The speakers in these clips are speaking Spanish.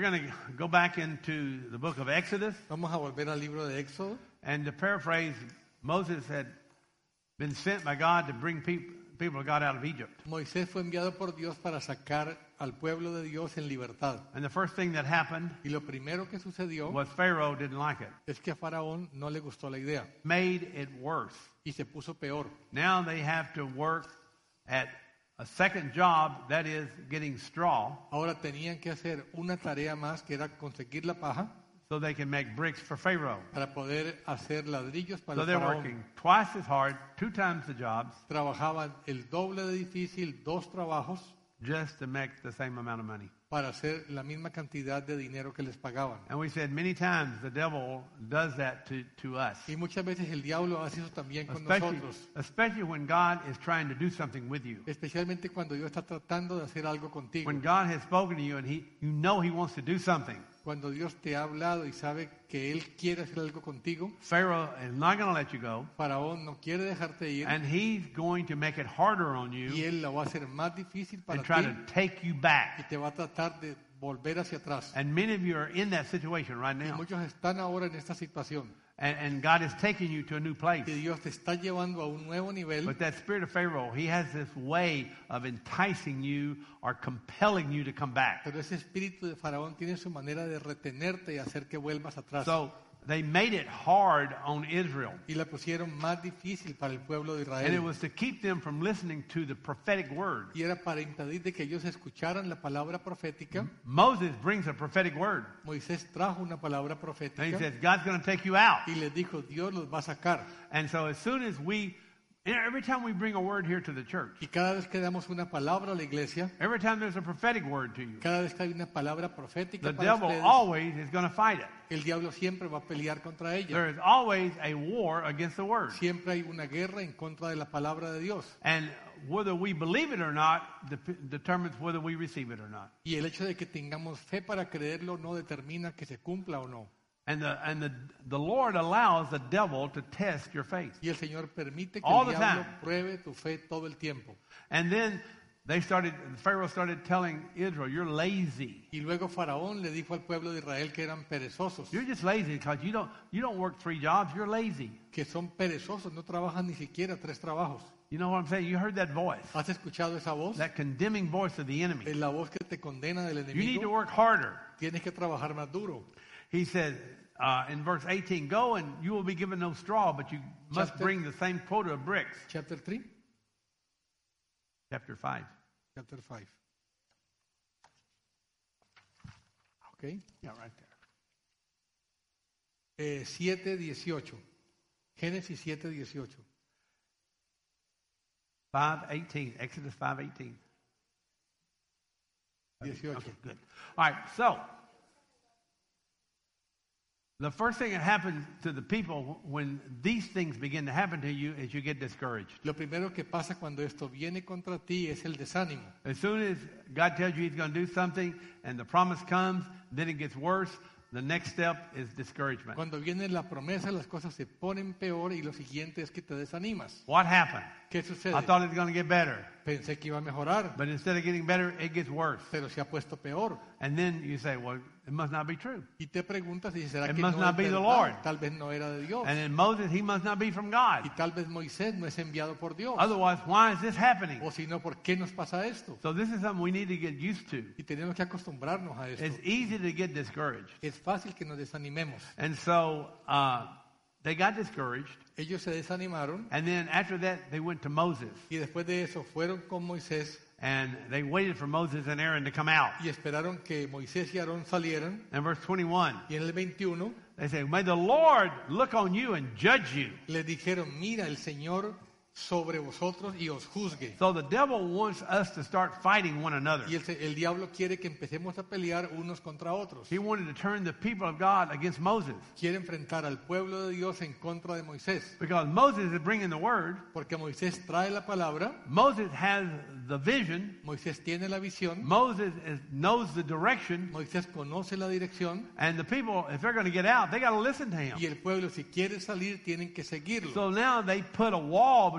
going to go back into the book of Exodus. Vamos a volver al libro de Éxodo. And to paraphrase, Moses had been sent by God to bring people of God out of Egypt. Moisés fue enviado por Dios para sacar al pueblo de Dios en libertad. And the first thing that happened Y lo primero que sucedió was Pharaoh didn't like it. es que a Faraón no le gustó la idea Made it worse. y se puso peor. Now they have to work at a second job, that is getting straw, Ahora tenían que hacer una tarea más que era conseguir la paja so they can make bricks for Pharaoh. para poder hacer ladrillos para So el they're faraón. working twice as hard, 2 times the jobs, Trabajaban el doble de difícil, 2 trabajos just to make the same amount of money. para hacer la misma cantidad de dinero que les pagaban. And we said many times the devil does that to us. Y muchas veces el diablo hace eso también con Especially, nosotros, especially when God is trying to do something with you. especialmente cuando Dios está tratando de hacer algo contigo. When God has spoken to you and you know He wants to do something. Cuando Dios te ha hablado y sabe que Él quiere hacer algo contigo, Pharaoh is not going to let you go, Faraón no quiere dejarte ir and he's going to make it harder on y you Él la va a hacer más difícil para and try ti to take you y back. te va a tratar de volver hacia atrás. And many of you are in that situation right Y now. muchos están ahora en esta situación And God is taking you to a new place. y Dios te está llevando a un nuevo nivel. But that spirit of Pharaoh, he has this way of enticing you or compelling you to come back. Pero ese espíritu de Faraón tiene su manera de retenerte y hacer que vuelvas atrás. So they made it hard on Israel. Y la pusieron más difícil para el pueblo de And it Israel. was to keep them from listening to the prophetic word. Y era para impedir de que ellos escucharan la palabra profética. Moses brings a prophetic word. Moisés trajo una palabra And he profética says, God's going to take you out. y les dijo, Dios los va a sacar. And so as soon as every time we bring a word here to the church, Y cada vez que damos una palabra a la iglesia, every time there's a prophetic word to you, cada vez que hay una palabra profética the para devil ustedes, always is going to fight it. el diablo siempre va a pelear contra ella. There is always a war against the word. Siempre hay una guerra en contra de la palabra de Dios. And whether we believe it or not determines whether we receive it or not. Y el hecho de que tengamos fe para creerlo no determina que se cumpla o no. And the Lord allows the devil to test your faith. Y el Señor permite que All el the diablo time. pruebe tu fe todo el tiempo. And then Pharaoh started telling Israel, you're lazy. Y luego Faraón le dijo al pueblo de Israel que eran perezosos, You're just lazy because you don't work 3 jobs. You're lazy. que son perezosos, no trabajan ni siquiera 3 trabajos. You know what I'm saying? You heard that voice, ¿Has escuchado esa voz? that condemning voice of the enemy. Es la voz que te condena del You need to enemigo. work harder. Tienes que trabajar más duro. He said in verse 18, go and you will be given no straw, but you must Chapter- bring the same quota of bricks. Chapter 3, Chapter 5. chapter 5. Okay. Yeah, right there. 7:18. Génesis 7:18. 5:18. Exodus 5:18. 18. Okay, good. All right, so the first thing that happens to the people when these things begin to happen to you is you get discouraged. Lo primero que pasa cuando esto viene contra ti es el desánimo. As soon as God tells you He's going to do something and the promise comes, then it gets worse. The next step is discouragement. Cuando viene la promesa, las cosas se ponen peor y lo siguiente es que te desanimas. What happened? ¿Qué sucede? I thought it was going to get better, Pensé que iba a mejorar, but instead of getting better, it gets worse. pero se ha puesto peor. And then you say, well, it must not be true. Y te preguntas y será It que must no not es be the verdad? Lord. Tal vez no era de Dios. And then Moses, he must not be from God. Y tal vez Moisés no es enviado por Dios. Otherwise, why is this happening? O si no, ¿por qué nos pasa esto? So this is something we need to get used to. Y tenemos que acostumbrarnos a esto. It's easy to get discouraged. Es fácil que nos desanimemos. And so they got discouraged. Ellos se desanimaron And then after that, they went to Moses. y después de eso fueron con Moisés And they waited for Moses and Aaron to come out. y esperaron que Moisés y Aarón salieran. In verse 21, Y en el 21 they say, may the Lord look on you and judge you. les dijeron, mira, el Señor sobre vosotros y os juzgue. So the devil wants us to start fighting one another. Y el diablo quiere que empecemos a pelear unos contra otros. He wanted to turn the people of God against Moses. Quiere enfrentar al pueblo de Dios en contra de Moisés. Because Moses is bringing the word. Porque Moisés trae la palabra, Moses has the vision. Moisés tiene la visión, Moses knows the direction. Moisés conoce la dirección And the people, if they're going to get out, they got to listen to him. y el pueblo si quiere salir tienen que seguirlo. So now they put a wall between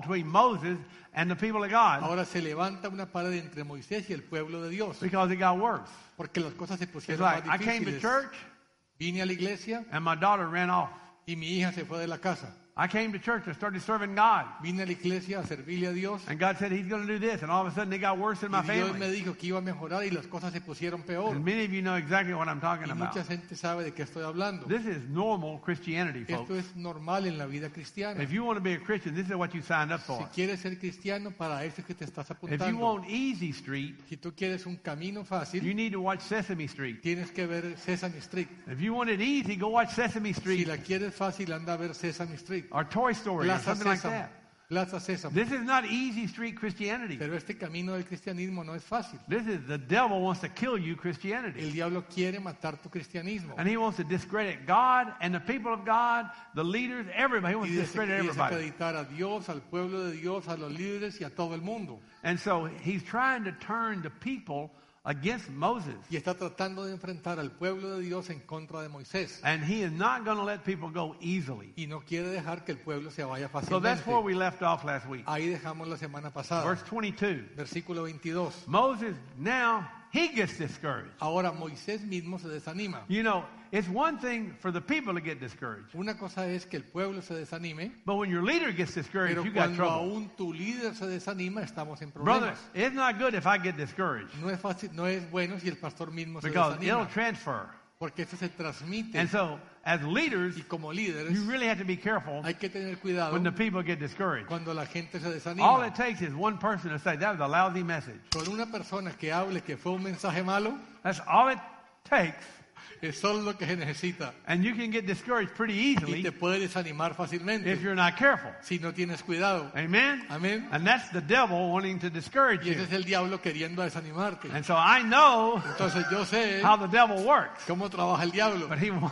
between Moses and the people of God Ahora se levanta una pared entre Moisés y el pueblo de Dios, because it got worse. porque las cosas se It's pusieron like más I came to difíciles. church Vine a la iglesia and my daughter ran off. y mi hija se fue de la casa. I came to church and started serving God. Vine a la iglesia a servirle a Dios And God said He's going to do this. And all of a sudden it got worse in my y Dios me family. dijo que iba a mejorar y las cosas se pusieron peor. And many of you know exactly what I'm talking Y about. mucha gente sabe de qué estoy hablando. This is normal Christianity, Esto folks. es normal en la vida cristiana. If you want to be a Christian, this is what you signed up Si for. quieres ser cristiano, para eso es que te estás If you apuntando. want easy street, Si tú quieres un camino you fácil, need to watch Sesame Street. tienes que ver Sesame Street. If you want it easy, go watch Sesame Si Street la quieres fácil, anda a ver Sesame Street. or Toy Story or Plaza something like Sésamo. that. Plaza Sésamo. This is not easy street Christianity. Pero este camino del cristianismo no es fácil. This is the devil wants to kill you El Christianity. diablo quiere matar tu cristianismo. And he wants to discredit God and the people of God, the leaders, everybody. He wants Y to discredit everybody. desacreditar a Dios, al pueblo de Dios, a los líderes y a todo el mundo. And so he's trying to turn the people against Moses. Y está tratando de enfrentar al pueblo de Dios en contra de Moisés. And he is not going to let people go easily. Y no quiere dejar que el pueblo se vaya So that's where fácilmente. we left off last week. Ahí dejamos la semana pasada. Verse 22. Versículo 22. Moses, now he gets discouraged. Ahora Moisés mismo se desanima. You know, it's one thing for the people to get discouraged. Una cosa es que el pueblo se desanime, But when your leader gets discouraged, pero you got cuando trouble. aún tu líder se desanima, estamos en Brother, problemas. it's not good if I get discouraged No es fácil, no es bueno si el pastor mismo se because it'll desanima, transfer. porque eso se transmite. And so, as leaders, Y como líderes you really have to be careful hay que tener cuidado when the people get discouraged. cuando la gente se All desanima. it takes is one person to say, that was a lousy message. Con una persona que hable que fue un mensaje malo, That's all it takes. es solo lo que se necesita. And you can get discouraged pretty Y easily te puede desanimar if fácilmente you're not careful. si no tienes cuidado. Amen? Amén. And that's the devil wanting to discourage Y ese you. es el diablo queriendo desanimarte. And so I know Entonces yo sé how the devil works. cómo trabaja el diablo. But he won't.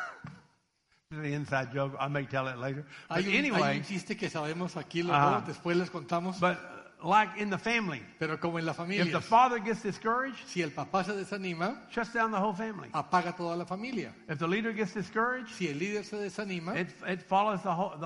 It's an inside joke. I may tell it later. But Hay un anyway, chiste que sabemos aquí los Ajá. dos, después les contamos, but like in the family, pero como en la if the familia, father gets discouraged, si el papá se desanima, shuts down the whole family. apaga toda la familia. If the leader gets discouraged, Si el líder se desanima, it follows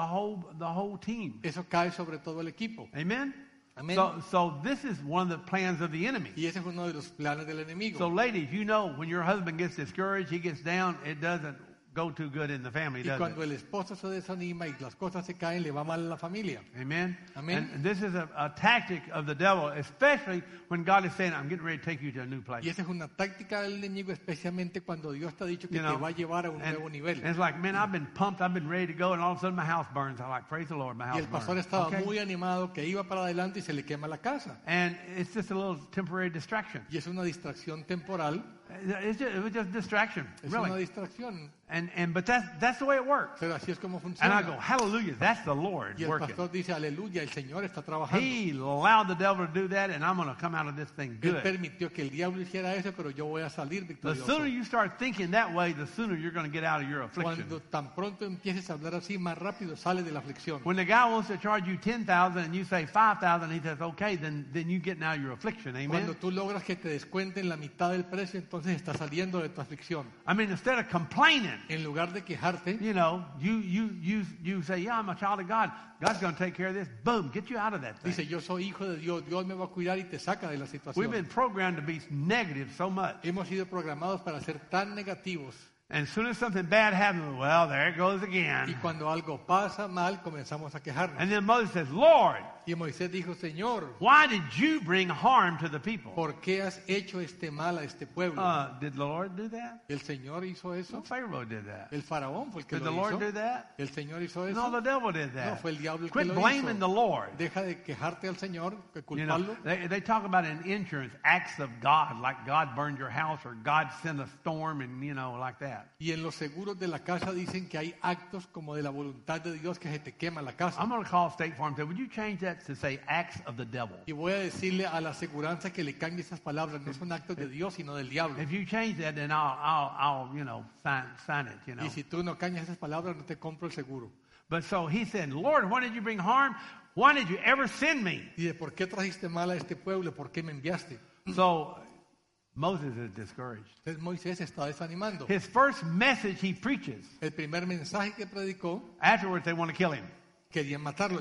the whole team. eso cae sobre todo el equipo. Amen? Amén. So this is one of the plans of the enemy. Y ese es uno de los planes del enemigo. So ladies, you know when your husband gets discouraged, he gets down, it doesn't go too good in the family, Y does cuando it? el esposo se desanima y las cosas se caen, le va mal a la familia. Amen? Amen. And this is a tactic of the devil, especially when God is saying, I'm getting ready to take you to a new place. Y esa es una táctica del enemigo, especialmente cuando Dios te ha dicho que You know, te va a llevar a un and nuevo nivel. it's like, man, I've been pumped, I've been ready to go, and all of a sudden my house burns. I'm like, praise the Lord, my Y house el pastor burns. estaba Okay? muy animado, que iba para adelante y se le quema la casa. And it's just a little temporary distraction. Y es una distracción temporal, It was just distraction, es una really. distracción. But that's the way it works. Pero así es como And I go, funciona. hallelujah, that's the Lord Y el working. pastor dice, aleluya, el Señor está trabajando. He allowed the devil to do that, and I'm going to come out of this thing Él good. permitió que el diablo hiciera eso, pero yo voy a salir The victorioso. sooner you start thinking that way, the sooner you're going to get out of your affliction. Cuando tan pronto empieces a hablar así, más rápido sale de la aflicción. When the guy wants to charge you 10,000 and you say 5,000, he says, okay, then you get out of your affliction. Cuando Amen? tú logras que te descuenten la mitad del precio, entonces estás saliendo de tu aflicción. I mean, instead of complaining, En lugar de quejarte, you know, you say, yeah, I'm a child of God. God's going to take care of this. Boom, get you out of that thing. dice, yo soy hijo de Dios, Dios me va a cuidar y te saca de la We've situación. been programmed to be negative so much. Hemos sido programados para ser tan negativos. And as soon as something bad happens, well, there it goes Y again. cuando algo pasa mal, comenzamos a quejarnos. And then Moses says, Lord, Y Moisés dijo, Señor, why did you bring harm to the people? ¿por qué has hecho este mal a este pueblo? Did the Lord do that? ¿El Señor hizo eso? No, Pharaoh did that. El faraón fue el que Did the lo Lord hizo. do that? ¿El Señor hizo No, eso? the devil did No, that. fue el diablo el que Quit lo blaming the hizo. Lord. Deja de quejarte al Señor, que You know, culparlo. they talk about in insurance acts of God, like God burned your house or God sent a storm and, you know, like that. Y en los seguros de la casa dicen que hay actos como de la voluntad de Dios que se te quema la casa. I'm going to call State Farm and say, would you change that to say acts of the devil? Y voy a decirle a la aseguranza que le cambie esas palabras. No son actos de Dios, sino del diablo. If you change that, then I'll you know, sign it, you know. Y si tú no cambias esas palabras, no te compro el seguro. But so he said, Lord, why did you bring harm? Why did you ever send me? Y de por qué trajiste mal a este pueblo, por qué me enviaste. So Moses is discouraged. Entonces Moisés se está desanimando. His first message he preaches. El primer mensaje que predicó, Afterwards, they want to kill him. querían matarlo ya.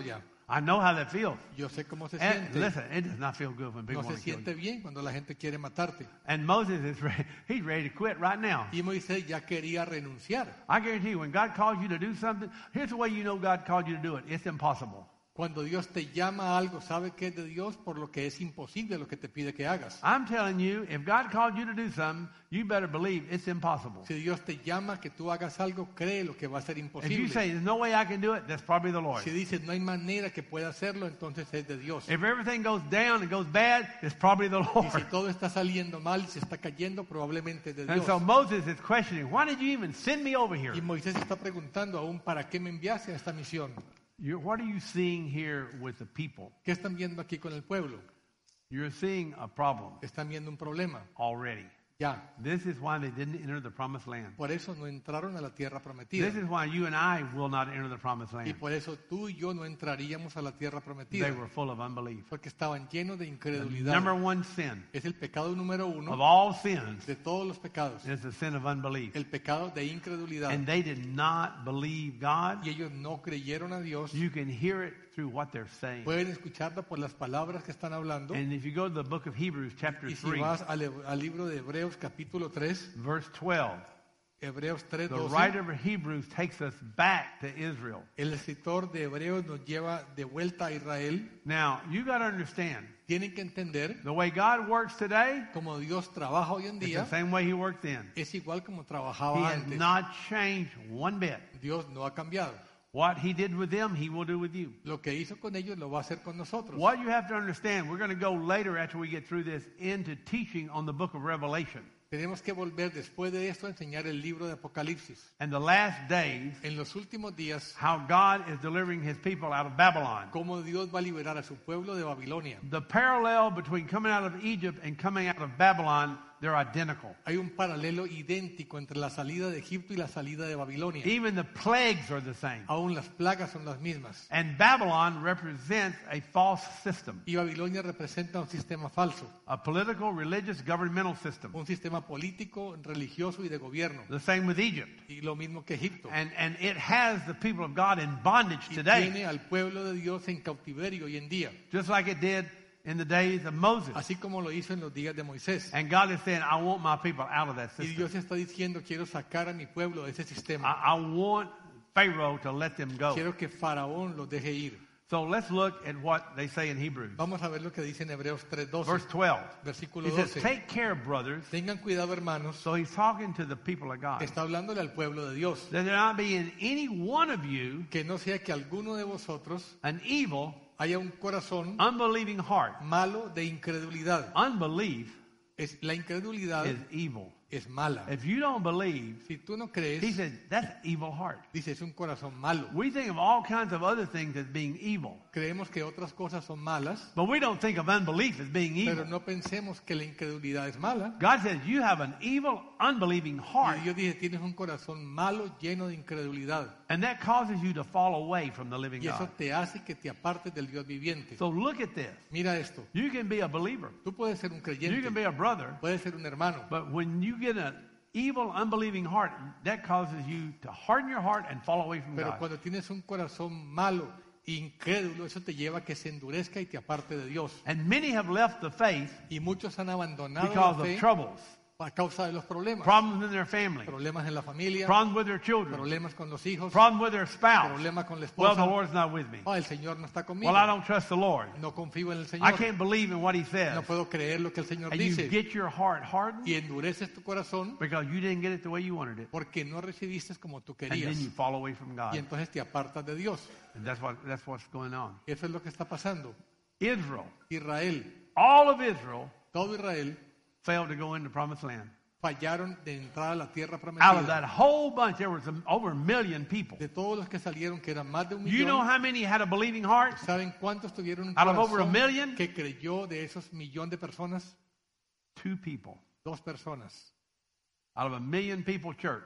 I know how that feels. Yo sé cómo se And siente. listen, it does not feel good when people No want se to kill siente you. bien cuando la gente quiere matarte. And Moses is ready. He's ready to quit right now. Y Moisés ya quería renunciar. I guarantee you, when God calls you to do something, here's the way you know God called you to do it. It's impossible. Cuando Dios te llama a algo, sabe que es de Dios por lo que es imposible lo que te pide que hagas. I'm telling you, if God called you to do something, you better believe it's impossible. Si Dios te llama que tú hagas algo, cree lo que va a ser If you imposible. say, there's no way I can do it, that's probably the Lord. Si dices no hay manera que pueda hacerlo, entonces es de Dios. If everything goes down and goes bad, it's probably the Y si Lord. todo está saliendo mal y se está cayendo, probablemente es de And Dios. so Moses is questioning, why did you even send me over here? Y Moisés está preguntando aún para qué me enviaste a esta misión. What are you seeing here with the people? ¿Qué están viendo aquí con el pueblo? You're seeing a problem Están viendo un problema. already. Ya. This is why they didn't enter the promised land. Por eso no entraron a la tierra prometida. This is why you and I will not enter the promised Y land. por eso tú y yo no entraríamos a la tierra They prometida. were full of unbelief. Porque estaban llenos de The incredulidad. number one sin Es el pecado número of uno all sins de todos los pecados. is the sin of unbelief. El pecado de incredulidad. And they did not believe God. Y ellos no creyeron a Dios. You can hear it through what they're saying. Pueden escucharla por las palabras que están hablando. And if you go to the book of Hebrews, chapter Y si 3, vas al libro de Hebreos capítulo 3, verse 12, Hebreos the 3:12, writer of Hebrews takes us back to Israel. el escritor de Hebreos nos lleva de vuelta a Israel. Now, you got to understand, Tienen que entender the way God works today como Dios trabaja hoy en is the día, same way He worked then. es igual como He trabajaba has antes. not changed one bit. Dios no ha cambiado. What He did with them, He will do with you. Lo que hizo con ellos lo va a hacer con nosotros. What you have to understand, we're going to go later after we get through this into teaching on the book of Revelation. Tenemos que volver después de esto a enseñar el libro de Apocalipsis. And the last days, En los últimos días, how God is delivering His people out of Babylon. cómo Dios va a liberar a su pueblo de Babilonia. The parallel between coming out of Egypt and coming out of Babylon, they're identical. Hay un paralelo idéntico entre la salida de Egipto y la salida de Babilonia. Even the plagues are the same. Aún las plagas son las mismas. And Babylon represents a false system, Y Babilonia representa un sistema falso, a political, religious, governmental system. un sistema político, religioso y de gobierno. The same with Egypt. Y lo mismo que Egipto. And it has the people of God in bondage Y today, tiene al pueblo de Dios en cautiverio hoy en día, just like it did in the days of Moses. así como lo hizo en los días de Moisés. And God is saying, I want my people out of that Y system. Dios está diciendo, quiero sacar a mi pueblo de ese sistema. I want Pharaoh to let them go. Quiero que Faraón los deje ir. So let's look at what they say in Hebrews. Vamos a ver lo que dice en Hebreos Verse 3:12, 12. versículo He says, 12. take care, brothers. Tengan cuidado, hermanos. So he's talking to the people of God. Está hablándole al pueblo de Dios. That there not be in any one of you Que no sea que alguno de vosotros an evil, haya un corazón unbelieving heart. malo de incredulidad. Unbelief La incredulidad is evil. es mala. If you don't believe, Si tú no he crees, said, that's evil heart. dice es un corazón malo. We think of all kinds of other things as being evil. Creemos que otras cosas son malas, But we don't think of unbelief as being pero evil. no pensemos que la incredulidad es mala. God says you have an evil, unbelieving heart. Y Dios dice, tienes un corazón malo lleno de incredulidad. And that causes you to fall away from the living Y eso God. te hace que te apartes del Dios viviente. So look at this. Mira esto. You can be a believer. Tú puedes ser un You can creyente, be a brother. puedes ser un hermano, But when you get an evil, unbelieving heart, that causes you to harden your heart and fall away from pero God. cuando tienes un corazón malo, incrédulo, eso te lleva a que se endurezca y te aparte de Dios. And many have left the faith Y muchos han abandonado because la of fe troubles, a causa de los problemas. problems in their family, Problemas en la familia, problems with their children, problemas con los hijos, problems with their spouse. problemas con la Well, the esposa. Lord's not with me. Ah, el Señor no está conmigo. Well, I don't trust the Lord. No confío en el I Señor. can't believe in what He No says. puedo creer lo que el Señor And you dice. get your heart hardened Y endureces tu corazón because you didn't get it the way you wanted it. porque no recibiste como tú And querías. then you fall away from Y God. entonces te apartas de Dios. And that's what's going on. Eso es lo que está pasando. Israel, Israel, all of Israel todo Israel, failed to go into the promised land. fallaron de entrar a la tierra Out of prometida. that whole bunch, there was over a million people. De todos los que salieron, que eran más de un You know millón, how many had a believing heart? ¿saben cuántos tuvieron un Out of over a corazón million? que creyó de esos millón de personas? 2 people. 2 personas. Out of a million people church.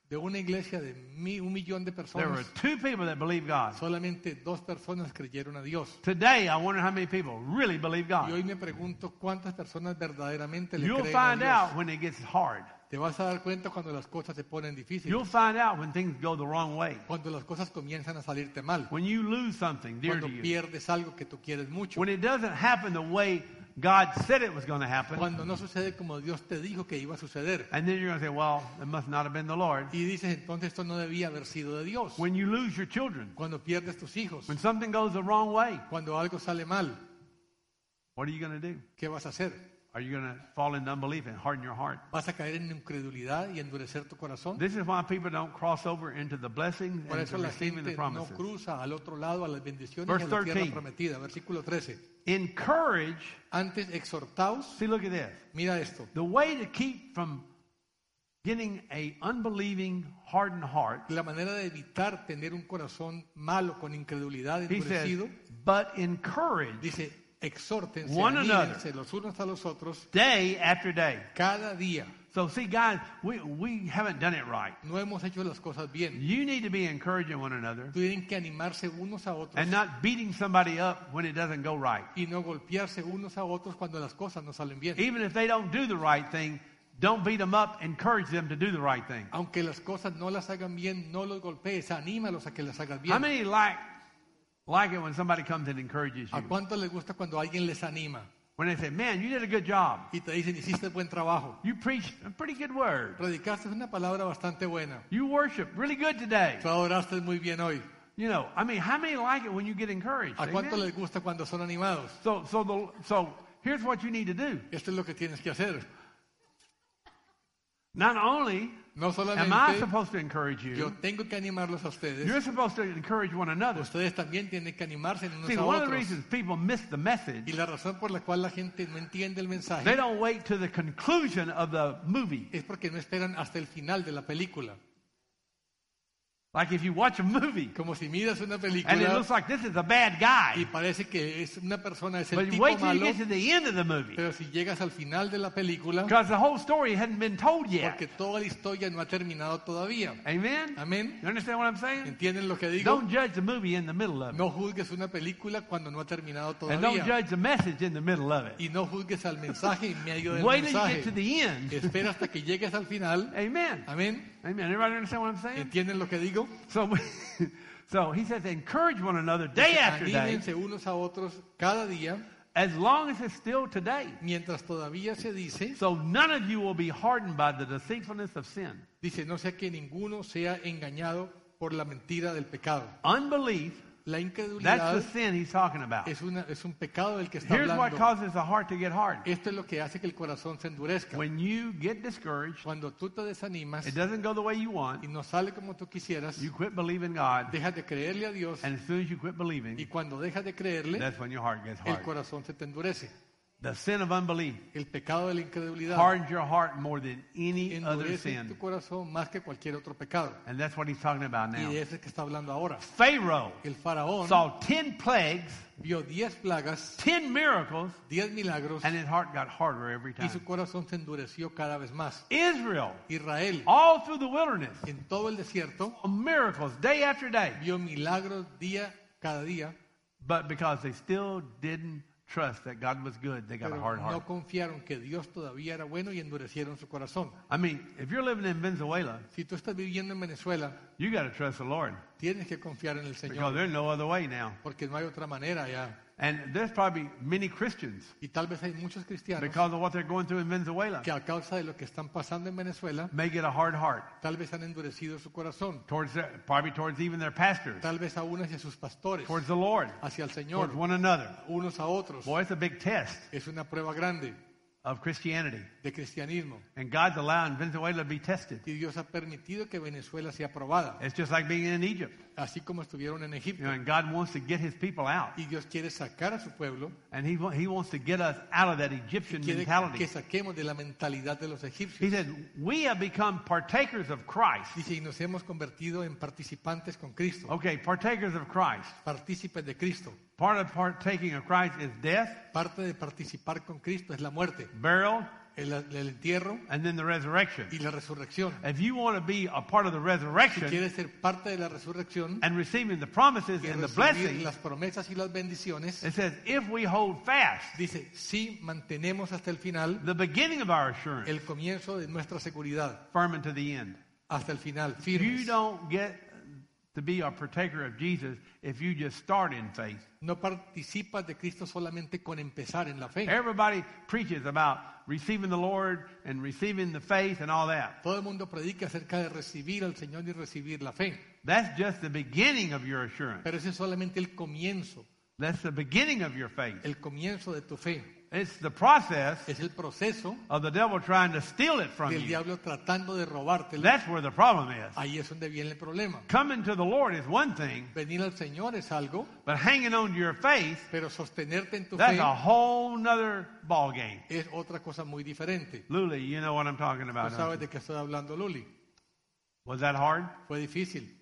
De una iglesia de 1.000.000 de There were personas, 2 people that believed God. solamente 2 personas creyeron a Dios. Today, I wonder how many people really believe Y God. hoy me pregunto cuántas personas verdaderamente le You'll creen a find out Dios. when it gets hard. Te vas a dar cuenta cuando las cosas se ponen You'll difíciles, find out when things go the wrong way. cuando las cosas comienzan a salirte mal, When you lose something dear cuando to you. pierdes algo que tú quieres mucho, When it doesn't happen the way God said it was going to happen. cuando no sucede como Dios te dijo que iba a suceder. And then you're going to say, well, it must not have been the Lord. Y dices, entonces esto no debía haber sido de Dios. When you lose your children. Cuando pierdes tus hijos, When something goes the wrong way. cuando algo sale mal, What are you going to do? ¿qué vas a hacer? Are you going to fall into unbelief and harden your heart? ¿Vas a caer en incredulidad y endurecer tu corazón? This is why people don't cross over into the blessings Por and eso to la receiving the gente no promises. cruza al otro lado a las bendiciones Verse y a la tierra 13. prometida. Versículo 13. Encourage. Antes exhortaos, See, look at this. mira esto. The way to keep from getting a unbelieving, hardened heart, La manera de evitar tener un corazón malo con incredulidad he says, endurecido, but encourage dice, exhórtense, One anímense los unos a los otros day after day. cada día. So see, guys, we haven't done it right. No hemos hecho las cosas bien. You need to be encouraging one another Tienen que animarse unos a otros and not beating somebody up when it doesn't go right. y no golpearse unos a otros cuando las cosas no salen bien. Even if they don't do the right thing, don't beat them up. Encourage them to do the right thing. Aunque las cosas no las hagan bien, no los golpees, anímalos a que las hagas How bien. many like it when somebody comes and encourages ¿A you? cuánto les gusta cuando alguien les anima When they say, man, you did a good job. y te dicen, hiciste buen trabajo? You preached a pretty good word. Predicaste una palabra bastante buena. You worshiped really good today. Tú adoraste muy bien hoy. You know, I mean, how many like it when you get encouraged? ¿A cuánto Amen? les gusta cuando son animados? So here's what you need to do. Esto es lo que tienes que hacer. Not only No am I solamente supposed to encourage yo you, tengo que animarlos a ustedes, you're supposed to encourage one another. ustedes también tienen que animarse unos See, a one of the otros. reasons people miss the message, Y la razón por la cual la gente no entiende el they mensaje don't wait to the conclusion of the movie. es porque no esperan hasta el final de la película. Like if you watch a movie Como si miras una and it película looks like this is a bad y guy, parece que es una persona es el but tipo wait till you malo, get to the end of the movie pero si llegas al final de la película, because the whole story hadn't been told yet. porque toda la historia no ha terminado todavía. Amen? Amén. You understand what I'm saying? ¿Entienden lo que digo? Don't judge the movie in the middle of it. No juzgues una película cuando no ha terminado And don't todavía. judge the message in the middle of it. Y no juzgues al mensaje en medio del Wait till you get to mensaje. the end. Espera hasta que llegues al final. Amen. Amén. Amen. Everybody understand what I'm saying? ¿Entienden lo que digo? So he says, encourage one another day after day, Anímense unos a otros cada día, as long as it's still today. mientras todavía se dice, So none of you will be hardened by the deceitfulness of sin. dice, no sea que ninguno sea engañado por la mentira del pecado. Unbelief, La that's incredulidad the sin he's talking about. es un pecado del que está Here's what hablando. causes the heart to get hard. Esto es lo que hace que el corazón se endurezca. When you get discouraged, Cuando tú te desanimas it doesn't go the way you y want, no sale como tú quisieras, you quit believing God, dejas de creerle a Dios and as soon as you quit y believing, cuando dejas de creerle, that's when your heart gets el hard. corazón se te endurece. The sin of unbelief El pecado de la incredulidad hardens your heart more than any other endurece tu sin. corazón más que cualquier otro pecado. And that's what he's talking about Y now. de ese es que está hablando ahora. Pharaoh El faraón saw 10 plagues, vio 10 plagas, 10 miracles, 10 milagros and his heart got harder every y su time. corazón se endureció cada vez más. Israel, Israel, all through the wilderness, en todo el desierto, miracles day after day, vio milagros cada día, but because they still didn't trust that God was good, they got a pero hard no heart. confiaron que Dios todavía era bueno y endurecieron su corazón. I mean, if you're living in Venezuela, Si tú estás viviendo en Venezuela, you got to trust the Lord tienes que confiar en el because Señor, there's no other way now. porque no hay otra manera ya. And there's probably many Christians Y tal vez hay muchos cristianos because of what they're going through in Venezuela que a causa de lo que están pasando en Venezuela, may get a hard heart tal vez han endurecido su corazón, probably towards even their pastors, tal vez aún hacia sus pastores, towards the Lord, hacia el Señor, towards one another. unos a otros. Boy, it's a big test Es una prueba grande of Christianity. de cristianismo. And God's allowing Venezuela to be tested. Y Dios ha permitido que Venezuela sea probada, It's just like being in Egypt. así como estuvieron en You Egipto. know, and God wants to get his people out. Y Dios quiere sacar a su pueblo, And he wants to get us out of that Egyptian quiere que mentality. saquemos de la mentalidad de los He egipcios. said, we have become partakers of Christ. Dice, y nos hemos convertido en participantes con Cristo, Okay, partakers of Christ. partícipes de Cristo. Part of partaking of Christ is death, Parte de participar con Cristo es la muerte, burial, el entierro and then the resurrection. y la resurrección. If you want to be a part of the Si resurrection quieres ser parte de la resurrección and receiving the promises y and the recibir blessings, las promesas y las bendiciones, it says, if we hold fast dice, si mantenemos hasta el final the beginning of our assurance, el comienzo de nuestra seguridad, firm unto the end. hasta el final, You firmes. don't get to be a partaker of Jesus if you just start in faith. No participas de Cristo solamente con empezar en la fe. Everybody preaches about receiving the Lord and receiving the faith and all that. Todo el mundo predica acerca de recibir al Señor y recibir la fe. That's just the beginning of your assurance. Pero ese es solamente el comienzo, That's the beginning of your faith. el comienzo de tu fe. It's the process Es el proceso of the devil trying to steal it from del you. diablo tratando de robártelo. That's where the problem is. Ahí es donde viene el problema. Coming to the Lord is one thing, Venir al Señor es algo, but hanging on to your faith, pero sostenerte en tu that's fe a whole nother ball game. es otra cosa muy diferente. Luli, you know what I'm talking ¿Tú about. sabes don't you? de qué estoy hablando, Luli? Was that hard? Fue difícil.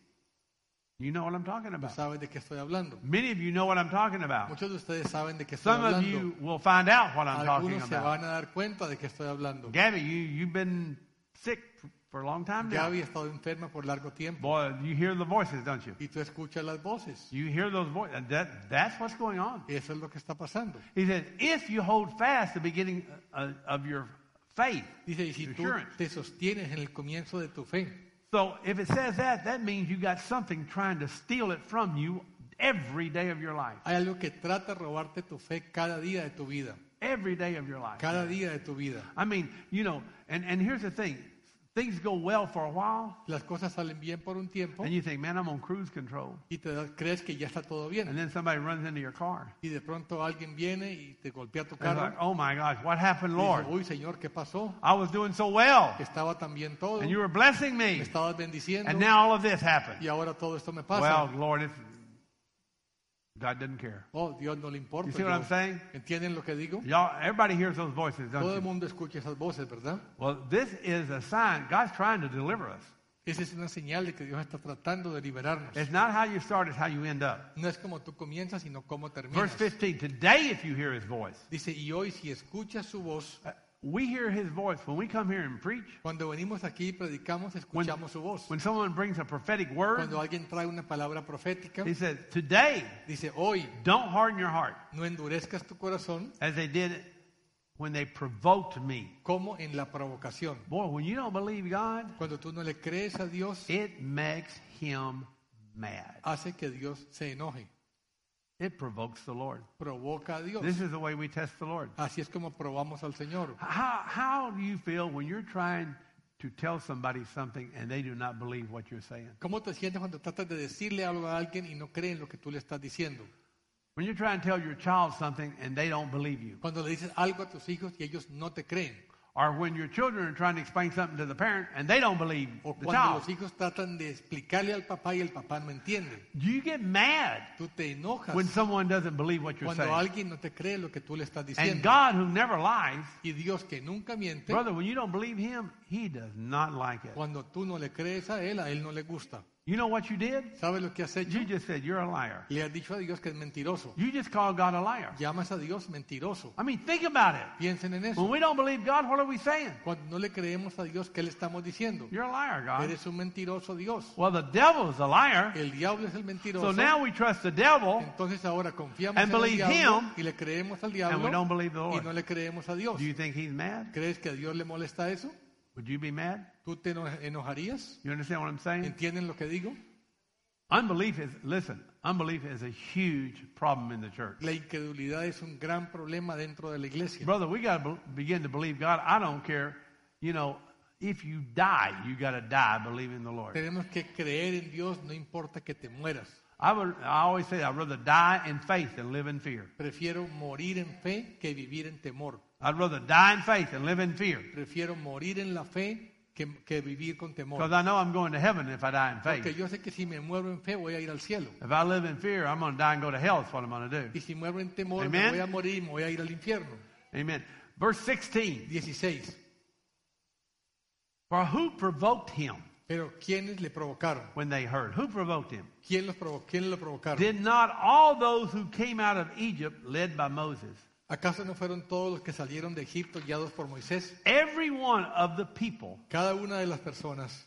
You know what I'm talking ¿Tú about. sabes de qué estoy hablando? Many of you know what I'm talking about. Muchos de ustedes saben de qué estoy Some of hablando. you will find out what I'm talking Algunos se about. van a dar cuenta de qué estoy hablando. Gabby, you've been sick for a long time now. Gaby ha estado enferma por largo tiempo Boy, you hear the voices, don't you? y tú escuchas las voces. You hear those voices. That's what's going on. Eso es lo que está pasando. He says, if you hold fast the beginning of your faith, Dice, y si tú assurance. te sostienes en el comienzo de tu fe. So if it says that, that means you got something trying to steal it from you every day of your life. Hay algo que trata de robarte tu fe cada día de tu vida. Every day of your life. Cada día de tu vida. I mean, you know, and here's the thing. Things go well for a while, Las cosas salen bien por un tiempo and you think, man, I'm on cruise control. y crees que ya está todo bien. And then somebody runs into your car. Y de pronto alguien viene y te golpea tu And it's carro. like, oh my gosh, what happened, Y Lord? dices, uy, Señor, ¿qué pasó? I was doing so well, Que estaba tan bien todo. and you were blessing Me me, estabas bendiciendo. and now all of this happened. Y ahora todo esto me pasa. Well, Lord, God doesn't care. Oh, Dios no le importa. You see what I'm saying? ¿Entienden lo que digo? Y'all, everybody hears those voices, Todo el don't you? mundo escucha esas voces, ¿verdad? Well, this is a sign. God's trying to deliver us. Esa es una señal de que Dios está tratando de liberarnos. It's not how you start, it's how you end up. No es como tú comienzas, sino cómo terminas. Verse 15, today if you hear his voice. Dice, y hoy si escuchas su voz, We hear his voice when we come here and preach. cuando venimos aquí y predicamos, escuchamos su voz. When someone brings a prophetic word, Cuando alguien trae una palabra profética, he says, today, dice, hoy don't harden your heart no endurezcas tu corazón as they did when they provoked me. como en la provocación. Boy, when you don't believe God, Cuando tú no le crees a Dios, it makes him mad. hace que Dios se enoje. It provokes the Lord. Provoca a Dios. This is the way we test the Lord. Así es como probamos al Señor. How do you feel when you're trying to tell somebody something and they do not believe what you're saying? ¿Cómo te sientes cuando tratas de decirle algo a alguien y no creen lo que tú le estás diciendo? When you're trying to tell your child something and they don't believe you? Cuando le dices algo a tus hijos y ellos no te creen. Or when your children are trying to explain something to the parent and they don't believe O the cuando child? los hijos tratan de explicarle al papá y el papá no entiende. Do you get mad Tú te enojas when someone doesn't believe what you're cuando saying? alguien no te cree lo que tú le estás And diciendo. God, who never lies, Y Dios que nunca miente, brother, when you don't believe him, he does not like it. cuando tú no le crees a él no le gusta. You know what you did? ¿Sabes lo que has hecho? You just said you're a liar. Le has dicho a Dios que es mentiroso. You just called God a liar. Llamas a Dios mentiroso. I mean, think about it. Piensen en When eso. we don't believe God, what are we saying? Cuando no le creemos a Dios, ¿qué le estamos diciendo? You're a liar, God. Eres un mentiroso Dios. Well, the devil is a liar. El diablo es el So mentiroso. now we trust the devil Entonces ahora confiamos And en el believe diablo him, y le creemos al and we diablo don't believe the y Lord. no le creemos a Dios. Do you think he's mad? ¿Crees que a Dios le molesta eso? Would you be mad? ¿Tú te enojarías? You understand what I'm saying? ¿Entienden lo que digo? Unbelief is a huge problem in the church. La incredulidad es un gran problema dentro de la iglesia. Brother, we got to begin to believe God. I don't care, you know, if you die, you got to die believing the Lord. Tenemos que creer en Dios, no importa que te mueras. I always say I'd rather die in faith than live in fear. Prefiero morir en fe que vivir en temor. I'd rather die in faith than live in fear. Prefiero morir en la fe que vivir con temor. Because I know I'm going to heaven if I die in Porque faith. yo sé que si me muero en fe voy a ir al cielo. If I live in fear, I'm going to die and go to hell. That's what I'm going to do. Y si muero en temor Amen. me voy a morir y me voy a ir al infierno. Amen. Verse 16. 16. For who provoked him Pero ¿quiénes le provocaron? when they heard? Who provoked him? ¿Quiénes lo provocaron? Did not all those who came out of Egypt led by Moses ¿Acaso no fueron todos los que salieron de Egipto guiados por Moisés? Every one of the people Cada una de las personas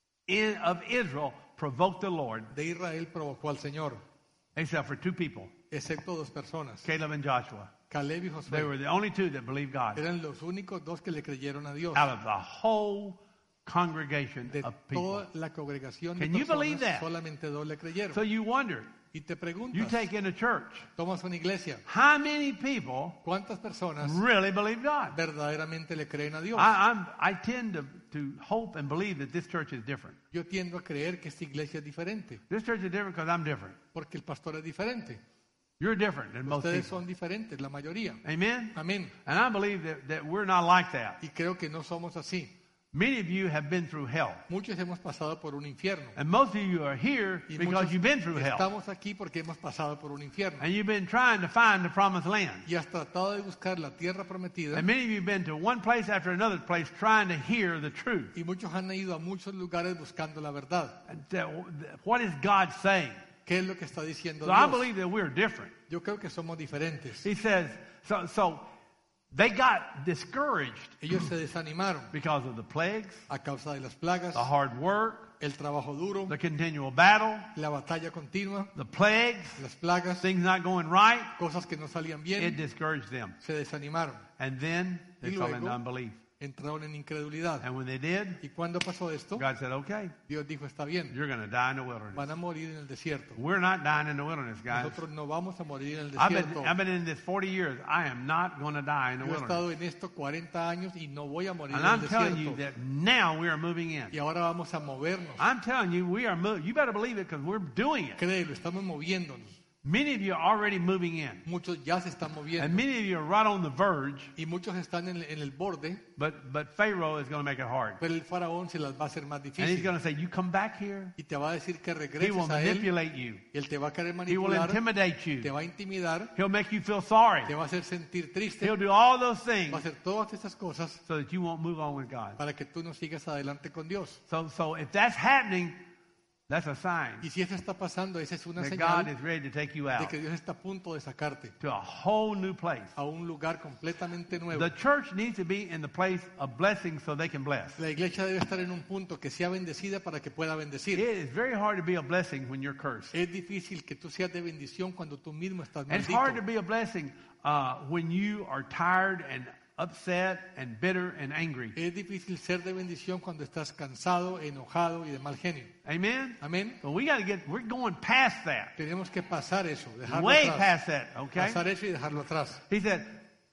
of Israel provoked the Lord, de Israel provocó al Señor, except for two people, excepto dos personas, Caleb and Joshua. Caleb y They Josué. were the only two that believed God Eran los únicos dos que le creyeron a Dios. out of the whole congregation De of people. toda la congregación de Can you believe personas, that? solamente dos le creyeron. So you wonder, Y te you preguntas, take in a church, tomas una iglesia, how many people ¿cuántas personas really believe God? verdaderamente le creen a Dios? I tend to hope and believe that this church is different. Yo tiendo a creer que esta iglesia es diferente, This church is different because I'm different. porque el pastor es diferente. You're different than most Ustedes people. son diferentes, la mayoría. Amen? Amén. And I believe that we're not like that. Y creo que no somos así. Many of you have been through hell. Muchos hemos pasado por un infierno. And most of you are here Y because muchos you've been through hell. estamos aquí porque hemos pasado por un infierno. And you've been trying to find the promised land. Y has tratado de buscar la tierra prometida. And many of you have been to one place after another place trying to hear the truth. Y muchos han ido a muchos lugares buscando la verdad. And what is God saying? ¿Qué es lo que está diciendo So I Dios? believe that we're different. Yo creo que somos diferentes. He says, so they got discouraged Ellos se desanimaron because of the plagues, a causa de las plagas, the hard work, el trabajo duro, the continual battle, la batalla continua, the plagues, las plagas, things not going right. cosas que no salían It bien, discouraged them. se desanimaron, And then they Y fell luego- into unbelief. entraron en incredulidad. And when they did, ¿Y cuando pasó esto? God said, okay, Dios dijo, está bien, you're going to die in the wilderness. van a morir en el desierto. We're not dying in the wilderness, guys. Nosotros no vamos a morir en el I've desierto. been in this 40 years. I am not going to die in the Yo he wilderness. estado en esto 40 años y no voy a morir And en I'm el telling you desierto. that now we are moving in. Y ahora vamos a movernos. I'm telling you, we are moving. You better believe it because we're doing it. Créelo, estamos moviéndonos. Many of you are already moving in. Muchos ya se están moviendo. And many of you are right on the verge, Y muchos están en el borde, but Pharaoh is going to make it hard. pero el faraón se las va a hacer más And he's difícil. going to say, you come back here. Y te va a decir que He will regreses a él. manipulate you. Y él te va a querer He will manipular, intimidate te you. va a intimidar, He'll make you feel sorry. te va a hacer sentir triste, He'll do all those things va a hacer todas esas cosas so that you won't move on with God. para que tú no sigas adelante con Dios. So if that's happening, that's a sign Y si eso está pasando, esa es una that God señal is ready to take you de out que Dios está a punto de sacarte to a whole new place. a un lugar completamente nuevo. The church needs to be in the place of blessing so they can bless. La iglesia debe estar en un punto que sea bendecida para que pueda It bendecir. is very hard to be a blessing when you're cursed. Es difícil que tú seas de bendición cuando tú mismo estás And it's hard to maldito. be a blessing when you are tired and upset and bitter and angry. Es difícil ser de bendición cuando estás cansado, enojado y de mal genio. Amen? Amén. So we're going past that. Tenemos que pasar eso, dejarlo Way atrás. past that, okay? Pasar eso y dejarlo atrás. He said,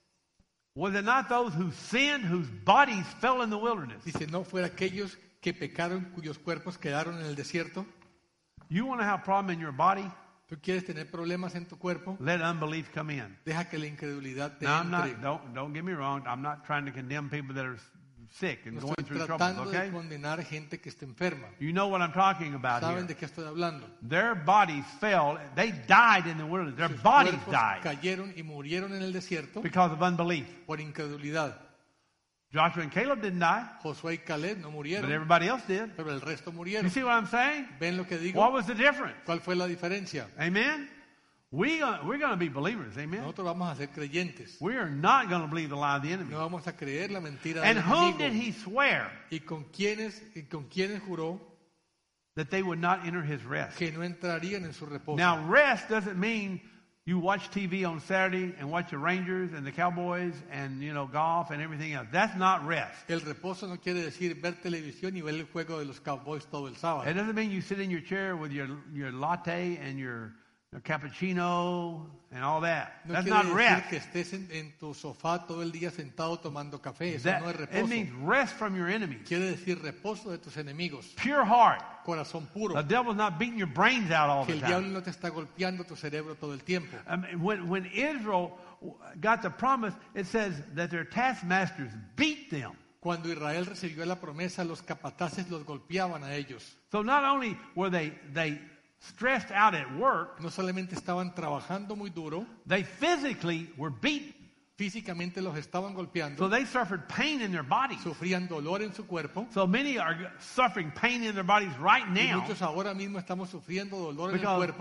was it not those who sinned whose bodies fell in the wilderness? Dice, no fuera aquellos que pecaron cuyos cuerpos quedaron en el desierto. You want to have a problem in your body? ¿Tú quieres tener problemas en tu cuerpo? Let unbelief come in. Deja que la incredulidad te Now, I'm entre. not, don't get me wrong. I'm not trying to condemn people that are sick and No going estoy through troubles, tratando de okay? condenar gente que está enferma. You know what I'm talking about ¿Saben here. de qué estoy hablando? Their bodies fell. They died in the wilderness. Their Sus bodies cuerpos died cayeron y murieron en el desierto because of unbelief. por incredulidad. Joshua and Caleb didn't die, Josué y Caleb no but murieron, everybody else did. pero el resto You murieron. see what I'm saying? ¿Ven lo que digo? What was the difference? ¿Cuál fue la diferencia? Amen? We're going to be believers. Amen? Nosotros vamos a ser creyentes. We are not going to believe the lie of the enemy. No vamos a creer la mentira And del whom did enemigo. he swear ¿Y con quiénes juró that they would not enter his rest? que no entrarían en su reposo? Now, rest doesn't mean you watch TV on Saturday and watch the Rangers and the Cowboys and, golf and everything else. That's not rest. El reposo no quiere decir ver televisión y ver el juego de los Cowboys todo el sábado. It doesn't mean you sit in your chair with your latte and your cappuccino and all that. No That's quiere not decir rest. que estés en tu sofá todo el día sentado tomando café. Eso That, no es it reposo. means rest from your enemies. Quiere decir reposo de tus enemigos. Pure heart. Corazón puro. The devil's not beating your brains out all Que the el diablo time. no te está golpeando tu cerebro todo el tiempo. When Israel got the promise, it says that their taskmasters beat them. Cuando Israel recibió la promesa, los capataces los golpeaban a ellos. So not only were they stressed out at work, No solamente estaban trabajando muy duro, they physically were beaten. físicamente los estaban So golpeando, they suffered pain in their bodies. sufrían dolor en su cuerpo. So many are suffering pain in their bodies right Y now muchos ahora mismo estamos sufriendo dolor en el because cuerpo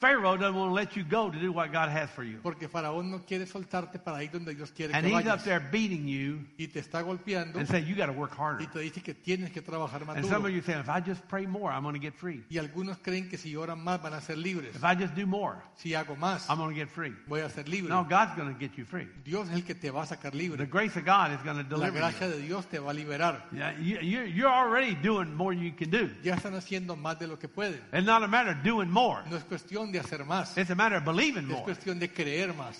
Pharaoh doesn't want to let you go to do what God has for you. Porque Faraón no quiere soltarte para ir donde Dios quiere And que he's up vayas. there beating you Y te está golpeando and saying, you got to work y harder. te dice que tienes que trabajar más And some duro. of you saying, if I just pray more, I'm going to get free. Y algunos creen que si oran más van a ser libres. If I just do more, Si hago más, I'm going to get free. voy a ser libre. No, God's going to get you free. Dios es el que te va a sacar The libre. grace of God is going to La deliver gracia you. de Dios te va a liberar. Yeah, you're already doing more than you can do. Ya están haciendo más de lo que pueden. It's not a matter of doing more. No es cuestión de hacer más. It's a matter of believing Es more. cuestión de creer más.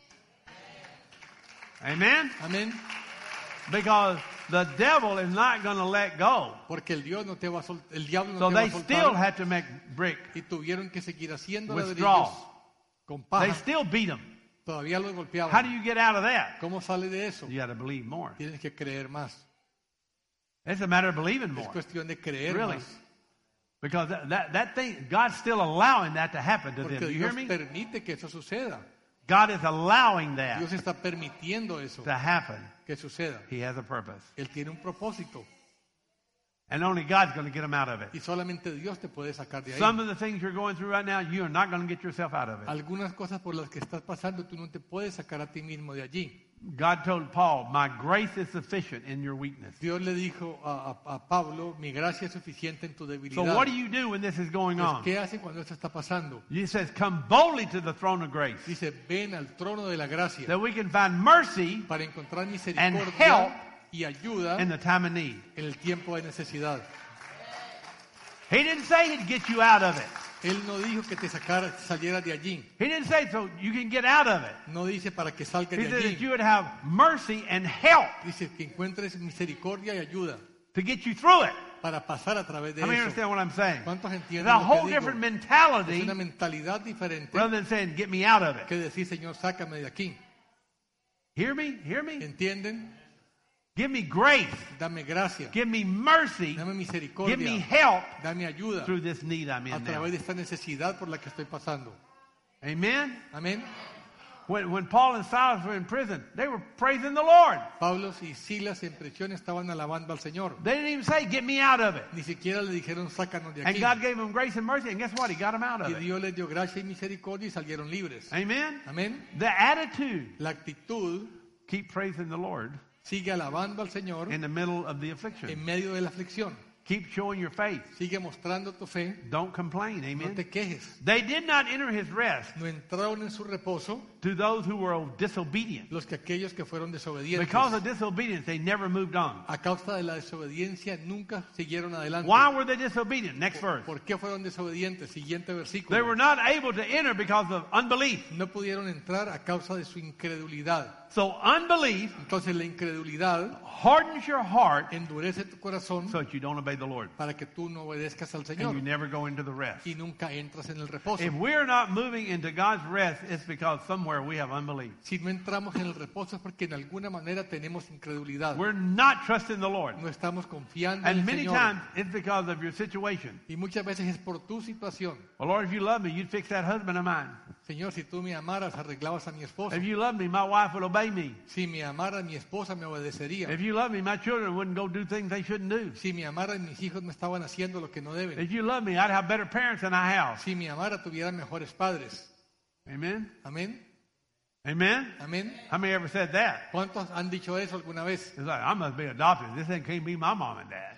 Amen? Amén. Because the devil is not going to let go. Porque el Dios no te va a el diablo no So te va they a still soltar. had to make brick. Y tuvieron que seguir haciendo Withdraw. ladrillos con They paja. still beat him. Todavía los How do golpeaban. you get out of that? ¿Cómo sale de eso? You got to believe more. Tienes que creer más. It's a matter of believing Es more. cuestión de creer Really. más. Because that thing, God's still allowing that to happen to them. Porque Do you hear Dios me? permite que eso suceda. God is allowing that Dios está permitiendo eso to happen. que suceda. He has a purpose. Él tiene un propósito And only God's going to get them out of it. y solamente Dios te puede sacar de ahí. Some of the things you're going through right now, you are not going to get yourself out of it. Algunas cosas por las que estás pasando, tú no te puedes sacar a ti mismo de allí. God told Paul, my grace is sufficient in your weakness. Dios le dijo a Pablo, mi gracia es suficiente en tu So debilidad. what do you do when this is going Pues, on? ¿qué hace cuando esto está pasando? He says, come boldly to the throne of grace Dice, ven al trono de la gracia that we can find mercy para encontrar help misericordia y ayuda in the time of need. en el tiempo de necesidad. He didn't say he'd get you out of it. Él no dijo que te salieras de allí. He didn't say so you can get out of it. No dice para que salgas He de said that allí. you would have mercy and help Dice que encuentres misericordia y ayuda to get you through it. para pasar a través de How many eso. understand what I'm saying? ¿Cuántos It's entienden a lo whole que digo? different Es mentality una mentalidad diferente rather than saying, get me out of it. que decir, Señor, sácame de aquí. Hear me? Hear me? ¿Entienden? Give me grace. Dame gracia, Give me mercy. dame Give me misericordia, help dame ayuda through this need I'm a in now. través de esta necesidad por la que estoy pasando. Amen? Amén. When Paul and Silas were in prison, they were praising the Lord. Pablo y Silas en prisión estaban alabando al Señor. They didn't even say, get me out of it. Ni siquiera le dijeron, sácanos de And aquí. God gave them grace and mercy, and guess what? He got them out of Y it. Dios les dio gracia y misericordia y salieron libres. Amen? Amén. The attitude, La actitud keep praising the Lord sigue alabando al Señor in the middle of the affliction. en medio de la aflicción. Keep showing your faith. Sigue mostrando tu fe. Don't complain. No Amen? te quejes. They did not enter his rest No entraron en su reposo to those who were disobedient. los que aquellos que fueron desobedientes. Because of disobedience, they never moved on. A causa de la desobediencia nunca siguieron adelante. Why were they disobedient? Next verse. ¿Por qué fueron desobedientes? Siguiente They versículo. were not able to enter because of unbelief. No pudieron entrar a causa de su incredulidad. So unbelief Entonces la incredulidad hardens your heart endurece tu corazón so that you don't obey the Lord. para que tú no obedezcas al And you Señor never go into the rest. y nunca entras en el reposo. If we're not moving into God's rest, it's because somewhere we have unbelief. Si no entramos en el reposo es porque en alguna manera tenemos incredulidad. We're not trusting the Lord. No estamos confiando en And el many Señor. times it's because of your situation. Y muchas veces es por tu situación. Well, Lord, if you love me, you'd fix that husband of mine. Señor, si tú me amaras, arreglabas a mi esposo. If you love me, my wife would obey me. Si me amara, mi esposa me obedecería. If you love me, my children wouldn't go do things they shouldn't do. Si me amara, mis hijos no estaban haciendo lo que no deben. If you love me, I'd have better parents than I have. Si me amara, tuviera mejores padres. Amen? Amén. Amen? Amén. How many ever said that? ¿Cuántos han dicho eso alguna vez? It's like, I must be adopted. This ain't can't be my mom and dad.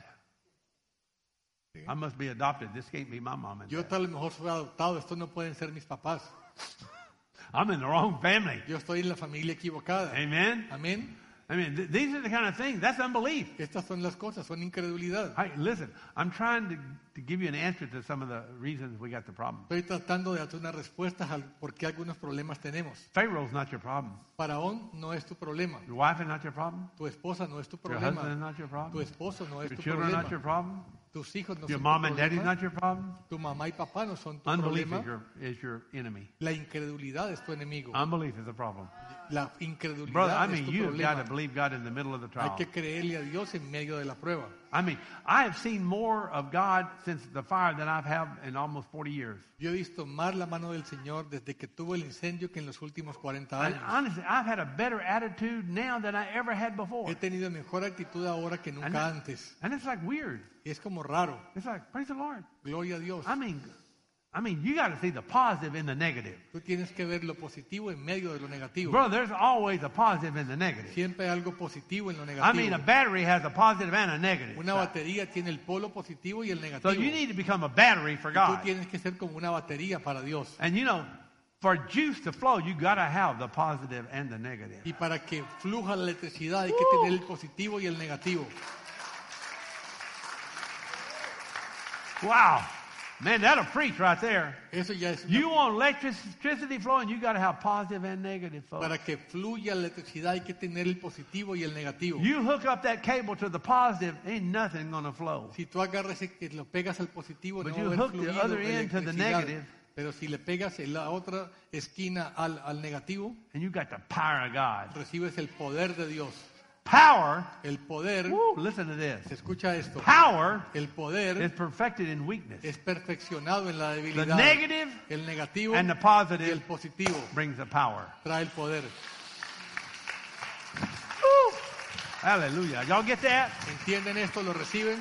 I must be adopted. This can't be my mom and Yo dad. tal vez soy adoptado, estos no pueden ser mis papás. I'm in the wrong family. Yo estoy en la familia equivocada. Amen? Amén. I mean, these are the kind of things. That's unbelief. Estas son las cosas, son incredulidad. Hey, listen, I'm trying to give you an answer to some of the reasons we got the problem. Estoy tratando de hacer unas respuestas al por qué algunos problemas tenemos. Pharaoh's not your problem. Faraón no es tu problema. Your wife is not your problem. Tu esposa no es tu Your husband is problema. not your Tu problem. esposo no es Your tu children are not your problema. problem. Tus hijos no Your son mom tu and daddy is problema. not your problem. Tu mamá y papá no son tu Unbelief problema. is your enemy. La incredulidad es tu enemigo. Unbelief is a problem. La incredulidad Brother, I es mean, tu you've got problema. to believe God in the middle of the Hay trial. que creerle a Dios en medio de la prueba. I mean, I have seen more of God since the fire than I've had in almost 40 years. Yo he visto más la mano del Señor desde que tuvo el incendio que en los últimos 40 And años. honestly, I've had a better attitude now than I ever had before. He tenido mejor actitud ahora que And, nunca antes. and it's like weird. Es como raro. It's like, praise the Lord. Gloria a Dios. I mean, I mean, you got to see the positive in the negative. Tú tienes que ver lo positivo en medio de lo negativo. Brother, there's always a positive in the negative. Siempre hay algo positivo en lo I negativo. mean, a battery has a positive and a negative. Una batería tiene el polo positivo y el So negativo. you need to become a battery for Y tú God. tienes que ser como una batería para Dios. And you know, for juice to flow, you got to have the positive and the negative. Y para que fluja la electricidad hay que tener el positivo y el negativo. Wow. Man, that'll preach right there. Eso ya es You want electricity flowing, you got to have positive and negative, folks. para que fluya la electricidad hay que tener el positivo y el negativo. You hook up that cable to the positive, ain't nothing going to flow. Si tú agarras y que lo pegas al positivo, But no you va a haber hook the fluido other de end to the electricidad. negative. Pero si le pegas en la otra esquina al negativo, And you got the power of God. recibes el poder de Dios. Power, El poder, woo, listen to this. se escucha esto, Power el poder is perfected in weakness. es perfeccionado en la The debilidad. negative El negativo and the y el positive positivo brings the power. trae el poder. Woo. Hallelujah. Y'all get that? ¿Entienden esto? ¿Lo reciben?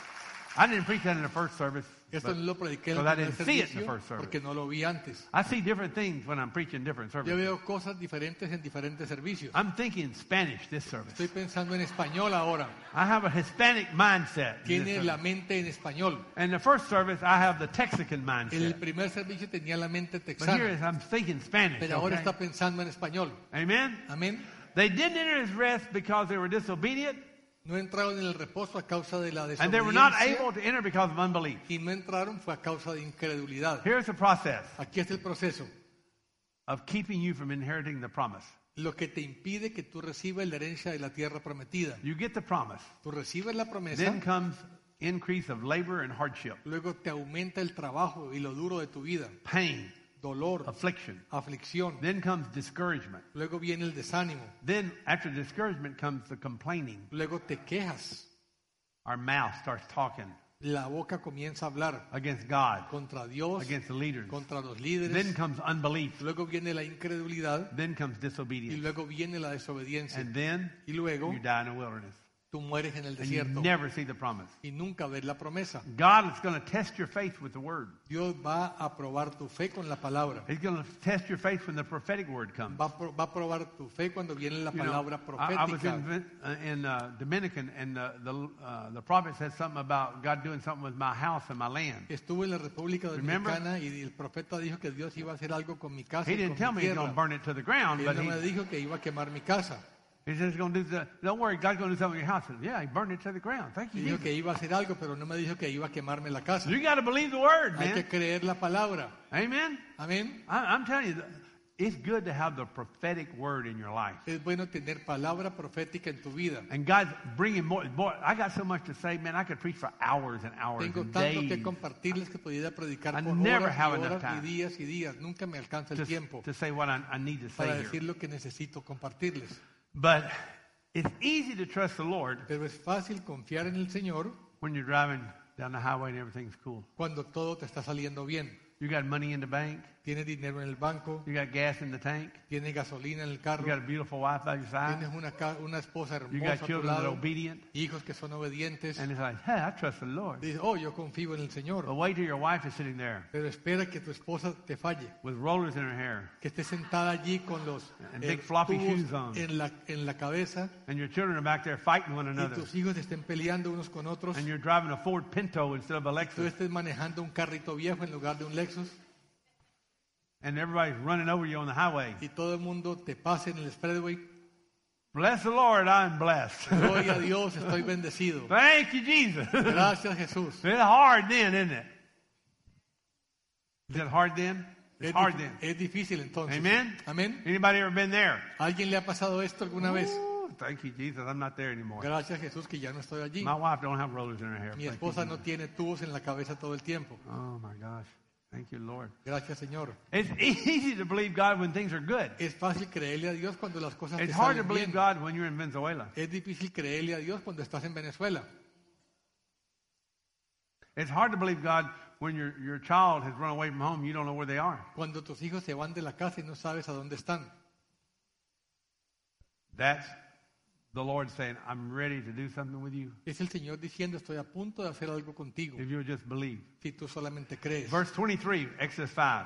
I didn't preach that in the first service. Esto but no lo prediqué en because I el didn't primer see it in the servicio first service. porque no lo vi antes. I see different things when I'm preaching different Yo services. veo cosas diferentes en diferentes servicios. I'm thinking Spanish this service. Estoy pensando en español ahora. I have a Hispanic mindset. in this Tiene service. la mente en español. In the first service, I have the Texican En el mindset. primer servicio tenía la mente But here texana, is, I'm thinking Spanish. pero ahora Okay? está pensando en español. Amen? Amén. They didn't enter his rest because they were disobedient, No entraron en el reposo a causa de la and they were not desobediencia able to enter because of unbelief. y no entraron fue a causa de incredulidad. Here's the process Aquí está el proceso. of keeping you from inheriting the promise. Lo que te impide que tú recibas la herencia de la tierra prometida. You get the promise. Tú recibes la promesa, Then comes increase of labor and hardship, luego te aumenta el trabajo y lo duro de tu vida, pain, dolor, affliction. aflicción. Then comes discouragement. Luego viene el desánimo, Then after discouragement comes the complaining. luego te quejas, Our mouth starts talking la boca comienza a hablar against God, contra Dios, against the leaders. contra los líderes. Then comes unbelief. Luego viene la incredulidad Then comes y disobedience. luego viene la desobediencia. And then Y luego you die in the wilderness. tú mueres en el And you desierto never see the promise. y nunca ves la promesa. God is going to test your faith with the word. Dios va a probar tu fe con la palabra. He's going to test your faith when the prophetic word comes. Va a probar tu fe cuando viene la You know, palabra I was profética. in Dominican, and the prophet said something about God doing something with my house and my land. Estuve en la República Remember? Dominicana y el profeta dijo que Dios iba a hacer algo con mi casa He y didn't tell con me mi he's going to tierra. burn it to the ground, Él but no me he dijo que iba a quemar mi casa. says he's going to do don't worry, God's going to do something in your house. I said, yeah, he burned it to the ground. Thank you, Dijo Jesus. que iba a hacer algo, pero no me dijo que iba a quemarme la casa. You got to believe the word, Hay que man. creer la palabra. Amen? Amén. I'm telling you, it's good to have the prophetic word in your life. Es bueno tener palabra profética en tu vida. And God's bringing more. Boy, I got so much to say, man. I could preach for hours and hours Tengo and tanto days que compartirles que podría predicar I por never horas have y enough horas y time. días y días. Nunca me alcanza el tiempo to say what I need to para say here. decir lo que necesito compartirles. But it's easy to trust the Lord Pero es fácil confiar en el Señor when you're driving down the highway and everything's cool. cuando todo te está saliendo bien. You got money in the bank. Tienes dinero en el banco, You got gas in the tank. tienes gasolina en el You carro, got a beautiful wife by your side. tienes una esposa You hermosa got a tu children that are lado, obedient. hijos que son obedientes. And it's like, hey, I trust the Lord. Dices, oh, yo confío en el But Señor. wait till your wife is sitting there Pero espera que tu esposa te falle, with rollers in her hair que esté sentada allí con los And big floppy tubos shoes on. en la cabeza and your children are back there fighting one y another. tus hijos estén peleando unos con otros. And you're driving a Ford Pinto instead of a Tú Lexus. estés manejando un carrito viejo en lugar de un Lexus And everybody's running over you on the highway. y todo el mundo te pase en el expressway. Bless the Lord, I'm blessed. Gloria a Dios, estoy bendecido. Thank you, Jesus. Gracias, Jesús. It's hard then, isn't it? Is it hard then? It's hard then. Es difícil entonces. Amen? Amén. Anybody ever been there? ¿Alguien le ha pasado esto alguna vez? Ooh, thank you, Jesus. I'm not there anymore. Gracias, Jesús, que ya no estoy allí. My wife don't have rollers in her hair. Mi Thank you, esposa no Jesus. tiene tubos en la cabeza todo el tiempo. Oh my gosh. Thank you, Lord. Gracias, Señor. It's easy to believe God when things are good. Es fácil creerle a Dios cuando las cosas te It's hard to salen believe bien. God when you're in Venezuela. Es difícil creerle a Dios cuando estás en Venezuela. It's hard to believe God when your child has run away from home, you don't know where they are. Cuando tus hijos se van de la casa y no sabes a dónde están. That's the Lord saying, I'm ready to do something with you. Es el Señor diciendo, estoy a punto de hacer algo contigo, If you'll just believe. si tú solamente crees. Verse 23, Exodus 5.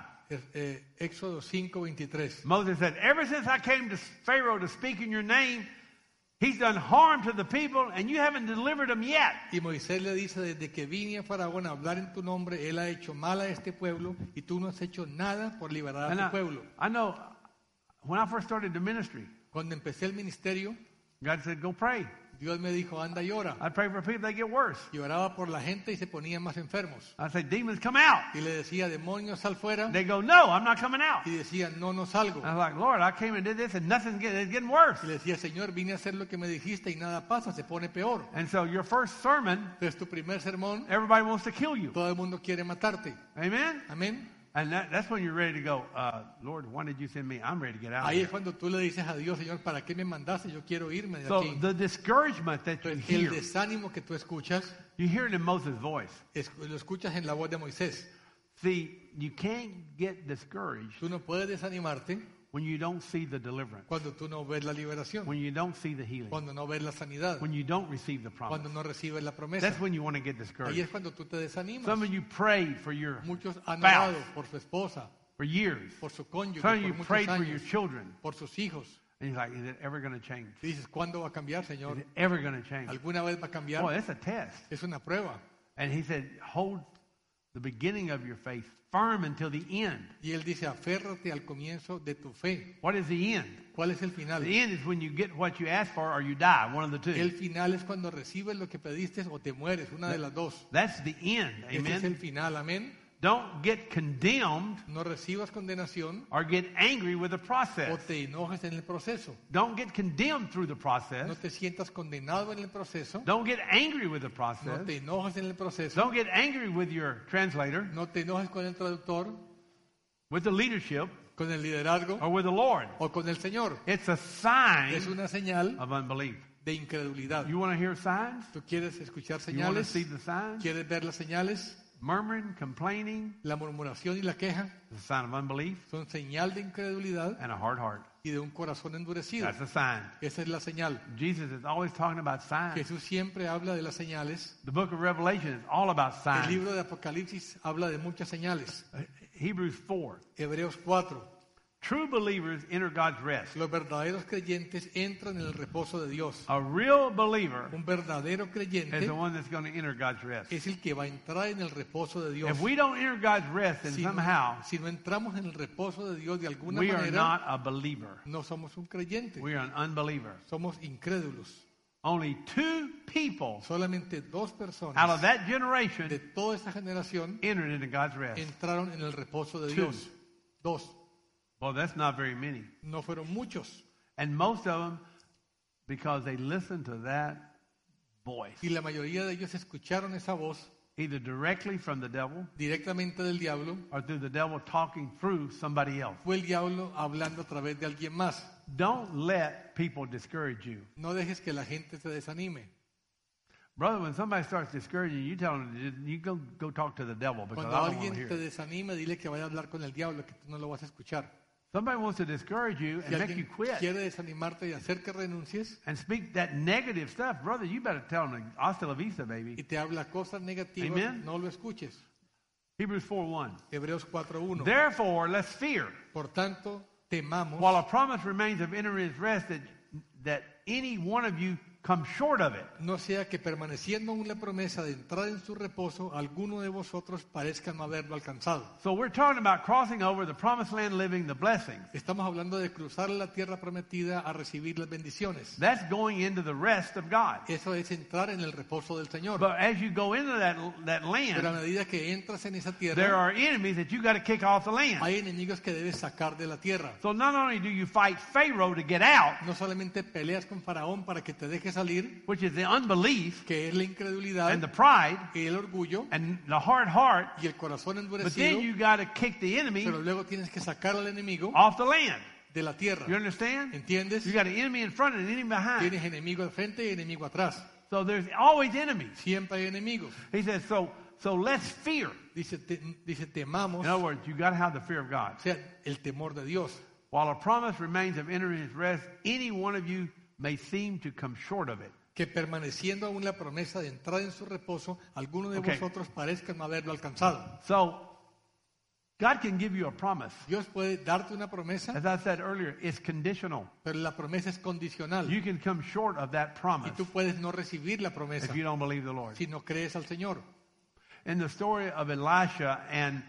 Éxodo 5:23. Moses said, ever since I came to Pharaoh to speak in your name, he's done harm to the people and you haven't delivered them yet. Y Moisés le dice, desde que vine a Faraón a hablar en tu nombre, él ha hecho mal a este pueblo y tú no has hecho nada por liberar And a tu pueblo. I know when I first started the ministry, Cuando empecé el ministerio, God said, go pray. Dios me dijo, anda y ora. I pray for people, they get worse. Y oraba por la gente y se ponían más enfermos. I say, demons, come out. Y le decía, demonios, sal fuera. They go, no, I'm not coming out. Y decía, no, no salgo. I was like, Lord, I came and did this and it's getting worse. Y le decía, Señor, vine a hacer lo que me dijiste y nada pasa, se pone peor. And so your first sermon, Entonces tu primer sermón, everybody wants to kill you. todo el mundo quiere matarte. Amen? Amén. And that's when you're ready to go, Lord, why did you send me? I'm ready to get out of Ahí here. es cuando tú le dices a Dios, Señor, ¿para qué me mandaste? Yo quiero irme de So aquí. the discouragement that you Entonces, el hear, desánimo que tú escuchas, you hear it in Moses' voice. lo escuchas en la voz de Moisés. See, you can't get discouraged Tú no puedes desanimarte when you don't see the deliverance, cuando tú no ves la liberación, when you don't see the healing, cuando no ves la sanidad, when you don't receive the promise. cuando no recibes la promesa. That's when you want to get Ahí discouraged. es cuando tú te desanimas. Some of you prayed for your Muchos han spouse orado por su esposa, for years. por su cónyuge, Some of por you muchos prayed for your años, children. por sus hijos. And you're like, is it ever going to change? Y dices, ¿cuándo va a cambiar, Is Señor? it ever going to change? ¿Alguna vez va a cambiar? Boy, that's a test. Es una prueba. And he said, hold the beginning of your faith firm until the end. Y él dice, aférrate al comienzo de tu fe. What is the end? ¿Cuál es el final? The end is when you get what you asked for or you die, one of the two. El final es cuando recibes lo que pediste o te mueres, una de las dos. That's the end. Ese es el Amen. final, amén. Don't get condemned No recibas condenación or get angry with the o process. te enojes en el proceso. Don't get condemned through the process. No te sientas condenado en el proceso. Don't get angry with the No process. te enojes en el proceso. Don't get angry with your translator, No te enojes con el traductor, with the leadership, con el liderazgo or with the Lord. o con el Señor. It's a Es sign una señal of unbelief. de incredulidad. You want to hear signs? ¿Tú quieres escuchar You want to señales? see the signs? ¿Quieres ver las señales? Murmuring, complaining La murmuración y la queja is a sign of unbelief son señal de incredulidad and a hard heart. y de un corazón endurecido. That's a sign. Esa es la señal. Jesus is always talking about signs. Jesús siempre habla de las señales. The book of Revelation is all about El signs. libro de Apocalipsis habla de muchas señales. Hebrews 4. Hebreos 4. True believers enter God's rest. Los verdaderos creyentes entran en el reposo de Dios. A real believer Un verdadero is creyente the one that's going to enter God's rest. es el que va a entrar en el reposo de Dios. If we don't enter God's rest, then Si somehow si no entramos en el reposo de Dios de alguna we are manera, not a believer. no somos un creyente. We are an unbeliever. Somos incrédulos. Only two people Solamente dos out personas of that de generation toda esta generación entered into God's rest. entraron en el reposo de Two. Dios. Dos. Well, that's not very many. No fueron muchos. And most of them, because they listened to that voice, Y la mayoría de ellos escucharon esa voz either directly from the devil directamente del diablo. or through the devil talking through somebody else. Fue el diablo hablando a través de alguien más. Don't let people discourage you. No dejes que la gente se desanime. Brother, when somebody starts discouraging you, you tell them, you go talk to the devil because Cuando I don't want alguien to hear te it. desanime, dile que vaya a hablar con el diablo, que tú no lo vas a escuchar. Somebody wants to discourage you Si and make you alguien quit quiere desanimarte y hacer que renuncies and speak that negative stuff. Brother, you better tell them, hasta la vista, y baby. te habla cosas negativas, Amen. no lo escuches. Hebrews 4:1. Hebreos 4:1. Therefore, let's fear, Por tanto, temamos, while a promise remains of entering his rest, that any one of you come short of it. no sea que permaneciendo aún la promesa de entrar en su reposo, alguno de vosotros parezca no haberlo alcanzado. So we're talking about crossing over the promised land, living the blessings. Estamos hablando de cruzar la tierra prometida a recibir las bendiciones. That's going into the rest of God. Eso es entrar en el reposo del Señor. But as you go into that Pero a land, medida que entras en esa there tierra, are enemies that you got to kick off the land. hay enemigos que debes sacar de la tierra. So not only do you fight Pharaoh to get out, No solamente peleas con Faraón para que te deje salir, which is the unbelief que es la incredulidad and the pride y el orgullo and the hard heart, y el corazón but endurecido, then you got to kick the enemy pero luego tienes que sacar al enemigo off the land. de la tierra. You understand? ¿Entiendes? You got an enemy in front and an enemy behind. Tienes enemigo al frente y enemigo atrás. So there's always enemies. Siempre hay enemigos. He says, so let's fear. Dice temamos, In other words, you got to have the fear of God. o sea, el temor de Dios. While a promise remains of entering his rest, any one of you may seem to come short of it. que permaneciendo aún la promesa de entrar en su reposo, algunos de Okay. vosotros parezcan no haberlo alcanzado. So, God can give you a promise. Dios puede darte una promesa, As I said earlier, it's conditional. pero la promesa es condicional. You can come short of that Y promise tú puedes no recibir la promesa if you don't believe the Lord. si no crees al Señor. In the story of Elisha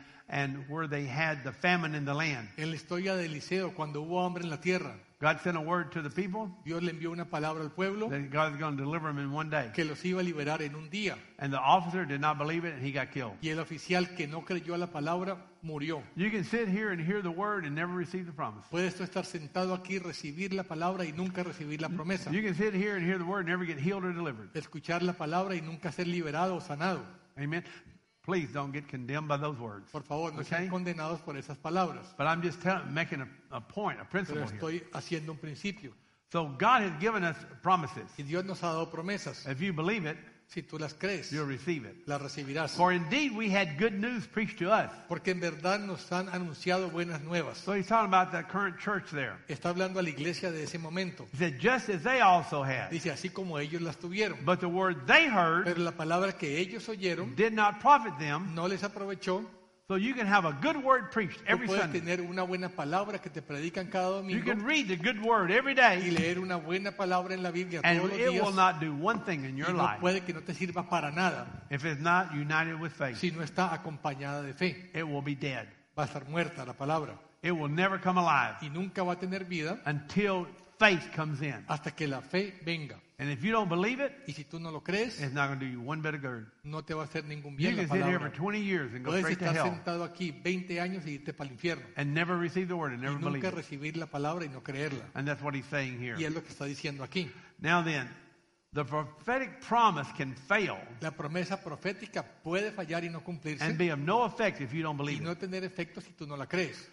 and where they had the famine in the land, En la historia de Eliseo, cuando hubo hambre en la tierra, God sent a word to the people Dios le envió una palabra al pueblo that God was going to deliver them in one day. que los iba a liberar en un día. And the officer did not believe it and he got killed. Y el oficial que no creyó a la palabra murió. You can sit here and hear the word and never receive the promise. Puedes tú estar sentado aquí, recibir la palabra y nunca recibir la promesa. You can sit here and hear the word and never get healed or delivered. Escuchar la palabra y nunca ser liberado o sanado. Amen. Please don't get condemned by those words. Por favor, no Okay? sean condenados por esas palabras. But I'm just making a point, a Pero principle here. estoy haciendo un principio. So God has given us promises. Y Dios nos ha dado promesas. If you believe it, Si tú las crees, you'll receive it. las recibirás. For indeed we had good news preached to us. Porque en verdad nos han anunciado buenas nuevas. So he's talking about that current church there. Está hablando a la iglesia de ese momento. He said, just as they also had. Dice, así como ellos las tuvieron. But the word they heard Pero la palabra que ellos oyeron did not profit them. no les aprovechó. So you can have a good word preached Tú every puedes Sunday. tener una buena palabra que te predican cada You domingo can read the good word every y day, leer una buena palabra en la Biblia and todos los it will días not do one thing in y your no life puede que no te sirva para nada if it's not united with faith. si no está acompañada de fe. It will be dead. Va a estar muerta la palabra It will never come alive y nunca va a tener vida until faith comes in. hasta que la fe venga. And if you don't believe it, Y si tú no lo crees, it's not going to do you one bit of good. no te va a hacer ningún You bien la can sit here for palabra. 20 years and go Puedes straight to estar hell sentado aquí 20 años y irte para el infierno and never receive the word and y never believe nunca it. recibir la palabra y no creerla. And that's what he's saying Y here. es lo que está diciendo aquí. Now then, the prophetic promise can fail La promesa profética puede fallar y no cumplirse and be of no effect if you don't y believe no it. tener efecto si tú no la crees.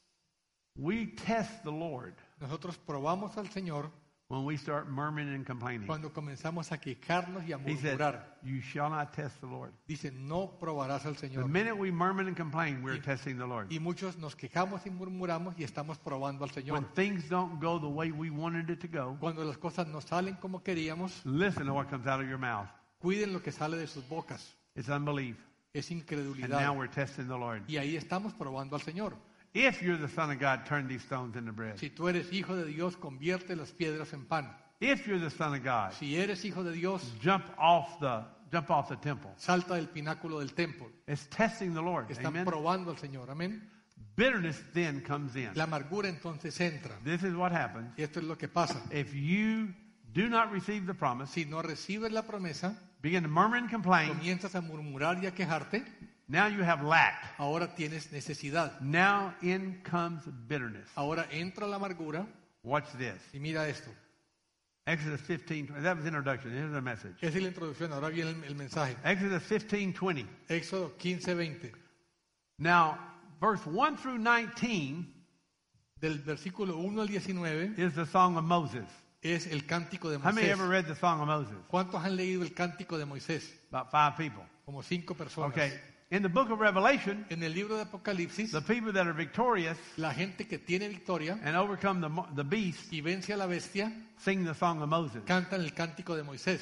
We test the Lord Nosotros probamos al Señor when we start murmuring and complaining. cuando comenzamos a quejarnos y a He said, murmurar. you shall not test the Lord. Dice, no probarás al The Señor. minute we murmur and complain, we're testing the Lord. Y muchos nos quejamos y murmuramos y estamos probando al When Señor. things don't go the way we wanted it to go, Cuando las cosas no salen como queríamos, listen to what comes out of your mouth. cuiden lo que sale de sus bocas. It's unbelief. Es And now incredulidad. we're testing the Lord. Y ahí estamos probando al Señor. If you're the Son of God, turn these stones into bread. Si tú eres hijo de Dios, convierte las piedras en pan. If you're the Son of God, Si eres hijo de Dios, jump off the temple. salta del pináculo del templo. It's testing the Lord. Están Amen. probando al Señor. Amén. Bitterness then comes in. La amargura entonces entra. This is what happens. Y esto es lo que pasa. If you do not receive the promise, Si no recibes la promesa, begin to murmur and complain, comienzas a murmurar y a quejarte, now you have lack. ahora tienes necesidad. Now in comes bitterness. Ahora entra la amargura Watch this. y mira esto. Exodus 15, that was the introduction. Here's the message. Esa es la introducción, ahora viene el mensaje. Exodus 15:20. Éxodo 15:20. Now, verse 1 through 19 Del versículo 1 al 19 is the song of Moses. es el cántico de How many Moisés. ever read the song of Moses? ¿Cuántos han leído el cántico de Moisés? About 5 people. Como 5 personas. Okay. In the book of Revelation, En el libro de Apocalipsis, the people that are victorious la gente que tiene victoria and overcome the beast y vence a la bestia, sing the song of Moses. cantan el cántico de Moisés.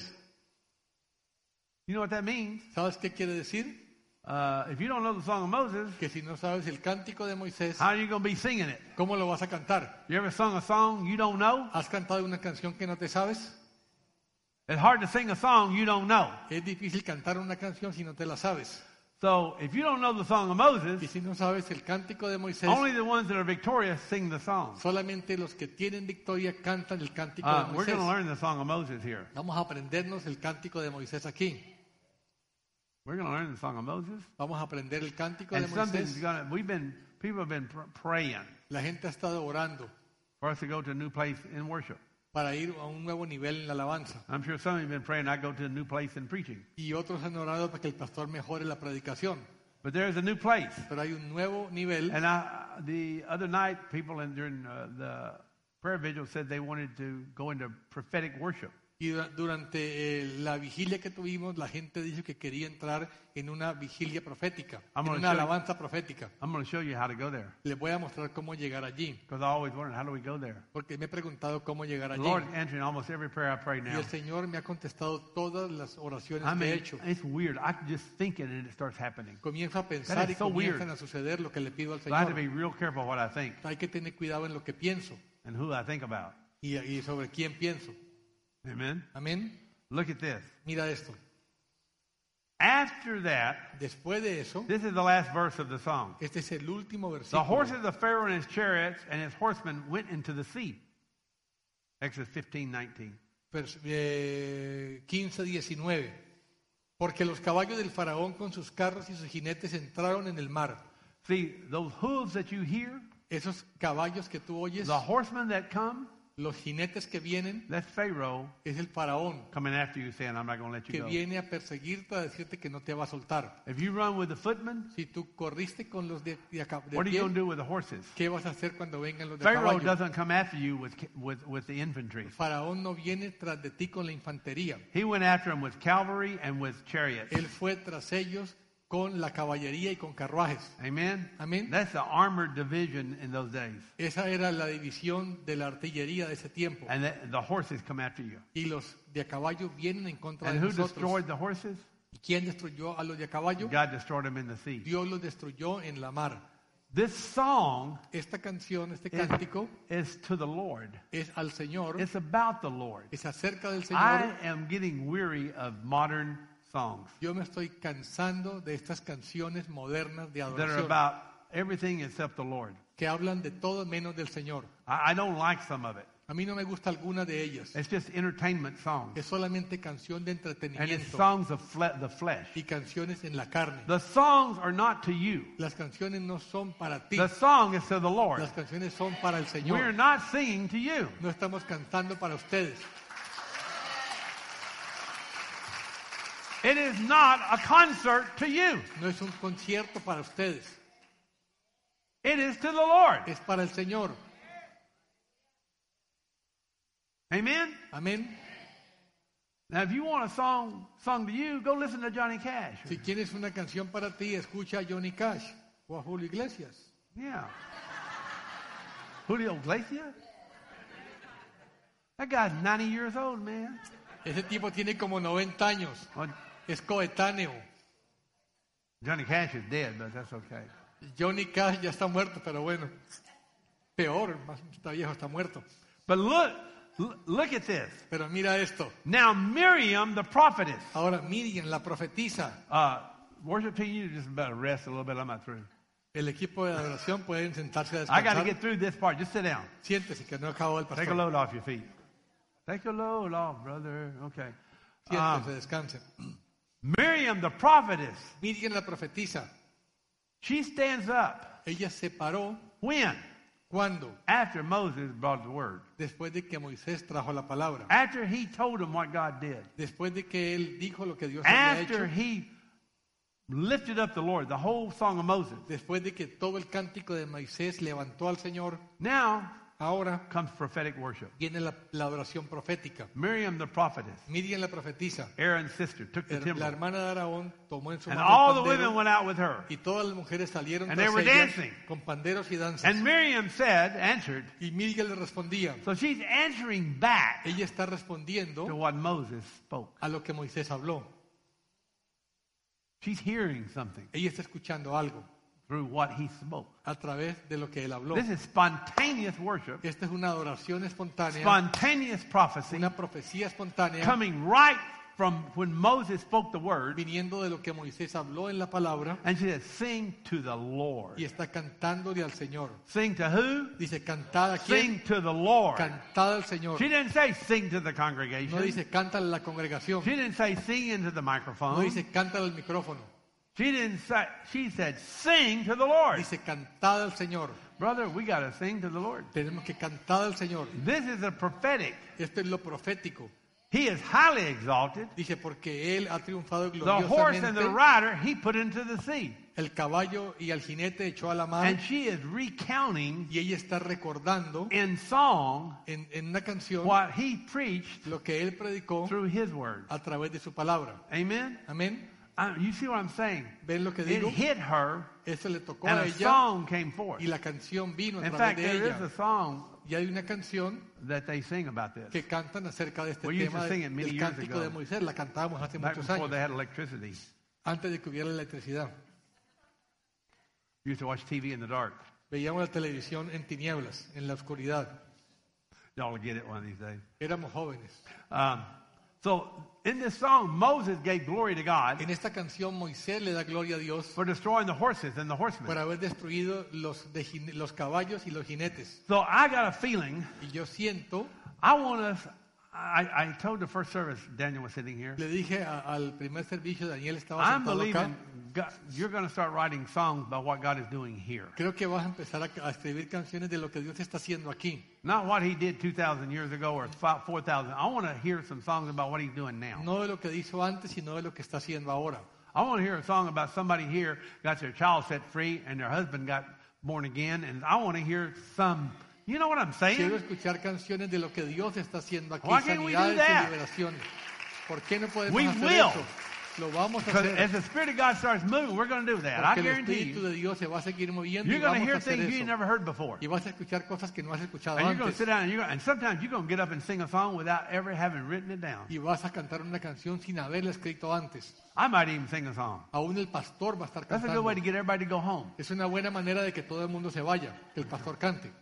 You know what that means? ¿Sabes qué quiere decir? If you don't know the song of Moses, Que si no sabes el cántico de Moisés, how are you going to be singing it? ¿cómo lo vas a cantar? You ever sung a song you don't know? ¿Has cantado una canción que no te sabes? It's hard to sing a song you don't know. Es difícil cantar una canción si no te la sabes. So if you don't know the song of Y Moses, si no sabes el cántico de Moisés, only the ones that are victorious sing the song. solamente los que tienen victoria cantan el cántico de We're Moisés. going to learn the song of Moses here. Vamos a aprendernos el cántico de Moisés aquí. We're going to learn the song of Moses. Vamos a aprender el cántico de And something's Moisés. going to, people have been praying La gente ha estado orando for us to go to a new place in worship. para ir a un nuevo nivel en la alabanza. I'm sure some of you have been praying I go to a new place in preaching. Y otros han orado para que el pastor mejore la predicación. But there's a new place. Pero hay un nuevo nivel. And the other night, people during the prayer vigil said they wanted to go into prophetic worship. Y durante la vigilia que tuvimos, la gente dijo que quería entrar en una vigilia profética, I'm en gonna una show you. alabanza profética. I'm going to show you how to go there. Les voy a mostrar cómo llegar allí, Because I always wondered, how do we go there? porque me he preguntado cómo llegar The allí. Lord is answering almost every prayer I pray Y now. el Señor me ha contestado todas las oraciones I que he mean, hecho. it's weird. I can just think it and it starts happening. Comienzo a That pensar is y so comienzan weird. a suceder lo que le pido al So I have to be Señor. real careful what I think Hay que tener cuidado en lo que pienso and who I think about. y sobre quién pienso. Amen. Amén. Look at this. Mira esto. After that, Después de eso, this is the last verse of the song. este es el último The versículo. horses of Pharaoh and his chariots and his horsemen went into the sea. Exodus 15:19. 15-19. Porque los caballos del faraón con sus carros y sus jinetes entraron en el mar. See, those hooves that you hear, Esos caballos que tú oyes, the horsemen that come, los jinetes que vienen, that's Pharaoh es el faraón coming after you saying, I'm not going to let you que go. viene a perseguirte, a decirte que no te va a soltar. If you run with the footmen, Si tú corriste con los de what are you pie, going to do with the horses? ¿qué vas a hacer cuando vengan los de Pharaoh caballo? doesn't come after you with the infantry. Faraón no viene tras de ti con la infantería. He went after them with cavalry and with chariots. Él fue tras ellos con la caballería y con carruajes. Amen? Amén. That's the armored division in those days. Esa era la división de la artillería de ese tiempo. And the horses come after you. Y los de a caballo vienen en contra And de who nosotros. destroyed the horses? ¿Y quién destruyó a los de a caballo? God destroyed them in the sea. Dios los destruyó en la mar. This song Esta canción, este cántico, is to the Lord. es al Señor, It's about the Lord. es acerca del I Señor. am getting weary of modern songs Yo me estoy cansando de estas canciones modernas de that are adoración about everything except the Lord. que hablan de todo menos del Señor. I don't like some of it. A mí no me gusta alguna de ellas. It's just entertainment songs. Es solamente canción de And it's entretenimiento songs of the flesh. y canciones en la carne. The songs are not to you. Las canciones no son para ti. The song is to the Lord. Las canciones son para el We're Señor. not singing to you. No estamos cantando para ustedes. It is not a concert to you. No es un concierto para ustedes. It is to the Lord. Es para el Señor. Amen? Amén. Now, if you want a song sung to you, go listen to Johnny Cash. Si quieres una canción para ti, escucha a Johnny Cash o a Julio Iglesias. Yeah. Julio Iglesias? That guy's 90 years old, man. Ese tipo tiene como 90 años. Well, Es coetáneo. Johnny Cash is dead, but that's okay. Johnny Cash ya está muerto, pero bueno. Peor, más está viejo, está muerto. But look at this. Pero mira esto. Now, Miriam, the prophetess. Ahora Miriam, la profetisa. Worship team, you just better rest a little bit. I'm not through. El equipo de adoración pueden sentarse a I got to descansar. get through this part. Just sit down. Siéntese que no acabó el Take a pastor. load off your feet. Take a load off, brother. Okay. Siéntese, descanse. Miriam, the prophetess, Miriam, la profetisa. she stands up. Ella se paró. When? ¿Cuándo? After Moses brought the word. Después de que Moisés trajo la palabra. After he told him what God did. Después de que él dijo lo que Dios había After hecho. he lifted up the Lord, the whole song of Moses. Después de que todo el cántico de Moisés levantó al Señor. Now Ahora comes prophetic worship. viene la oración profética. Miriam, the prophetess, Miriam, la profetisa. Aaron's sister, took the La timbrel. hermana de Aarón tomó en su And mano all el the women pandero went out with her. y todas las mujeres salieron And tras they were ella dancing. con panderos y danzas. And Miriam answered, Y Miriam le respondía. so she's answering back Ella está to respondiendo what Moses spoke. a lo que Moisés habló. She's hearing something Ella está escuchando algo through what he spoke. a través de lo que él habló. This is spontaneous worship, Esta es una adoración espontánea, spontaneous prophecy, una profecía espontánea coming right from when Moses spoke the word. viniendo de lo que Moisés habló en la palabra And she says, sing to the Lord. y está cantándole al Señor. Sing to who? Dice, cantad a quién? Sing to the Lord. Cantad al Señor. She didn't say sing to the No congregation. dice, cántale a la congregación. She didn't say sing into the No microphone. dice, cántale al micrófono. She didn't say, she said sing to the Lord. Dice, cantad al Señor. Brother, we got to sing to the Lord. Tenemos que cantar al Señor. This is a prophetic. Esto es lo profético. He is highly exalted. Dice, porque él ha triunfado The horse and the gloriosamente. rider he put into the sea. El caballo y el jinete echó a la mar. And she is recounting Y ella está recordando in song en una canción what he preached lo que él predicó through his word. a través de su palabra. Amen? Amén. You see what I'm saying? ¿Ven lo que It digo? hit her Esto le tocó and a a ella song came forth. y la canción vino a In través fact, de there is ella. a song Y hay una canción that they sing about this. que cantan acerca de este We used to tema sing it many del years cántico ago. de Moisés. La cantábamos hace Back muchos before años, they had electricity. antes de que hubiera electricidad. You used to watch TV in the dark. Veíamos la televisión en tinieblas, en la oscuridad. Y'all will get it one of these days. Éramos jóvenes. So in this song, Moses gave glory to God En esta canción Moisés le da gloria a Dios for destroying the horses and the horsemen. por haber destruido los caballos y los jinetes. So I got a feeling, Y yo siento, I want us, I told the first service, Daniel was sitting here, le dije al primer servicio, Daniel estaba I'm sentado acá, believing God, you're going to start writing songs about what God is doing here. creo que vas a empezar a escribir canciones de lo que Dios está haciendo aquí. Not what he did 2,000 years ago or 4,000. I want to hear some songs about what he's doing now. No de lo que hizo antes, sino de lo que está haciendo ahora. I want to hear a song about somebody here got their child set free and their husband got born again. And I want to hear some, you know what I'm Quiero saying? escuchar canciones de lo que Dios está haciendo aquí, Why can't we do sanidades y that? liberaciones. ¿Por qué no podemos We hacer will. eso? Lo vamos a Because hacer. as the Spirit of God starts moving, we're going to do that. I Porque el guarantee Espíritu you. de Dios se va a seguir moviendo You're y going to vamos a hear hacer things you eso. never heard before. Y vas a escuchar cosas que no has escuchado And you're going to antes. sit down and sometimes you're going to get up and sing a song without ever having written it down. Y vas a cantar una canción sin haberla escrito antes. I might even sing a song. Aún el pastor va a estar That's a good way to cantando. get everybody to go home. Es una buena manera de que todo el mundo se vaya, que el pastor cante.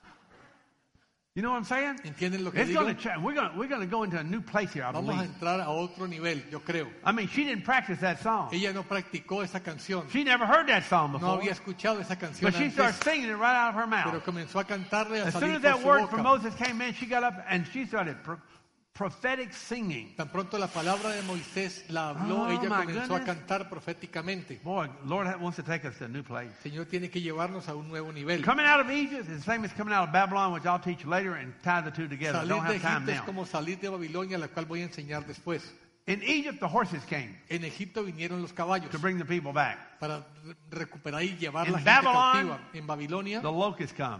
You know what I'm saying? ¿Entienden lo que It's digo? going to change. We're going to go into a new place here, I Vamos a believe. entrar a otro nivel, yo creo. I mean, she didn't practice that song. Ella no practicó esa canción. She never heard that song No before. había escuchado esa canción But she started antes, singing it right out of her pero mouth. comenzó a cantarle a As soon salir as por that su word from boca. Moses came in, she got up and she started prophetic singing. Tan pronto la palabra de Moisés la habló, Oh, ella my comenzó a goodness. cantar proféticamente. Boy, Lord wants to take us to a new place. El Señor tiene que llevarnos a un nuevo nivel. Coming out of Egypt is the same as coming out of Babylon, which I'll teach later and tie the two together. I Salir don't de have time Egipto es now. como salir de Babilonia, la cual voy a enseñar después. In Egypt, the horses came En Egipto vinieron los caballos to bring the people back. para recuperar y llevar In la gente Babylon, cautiva. En Babilonia, The locusts come,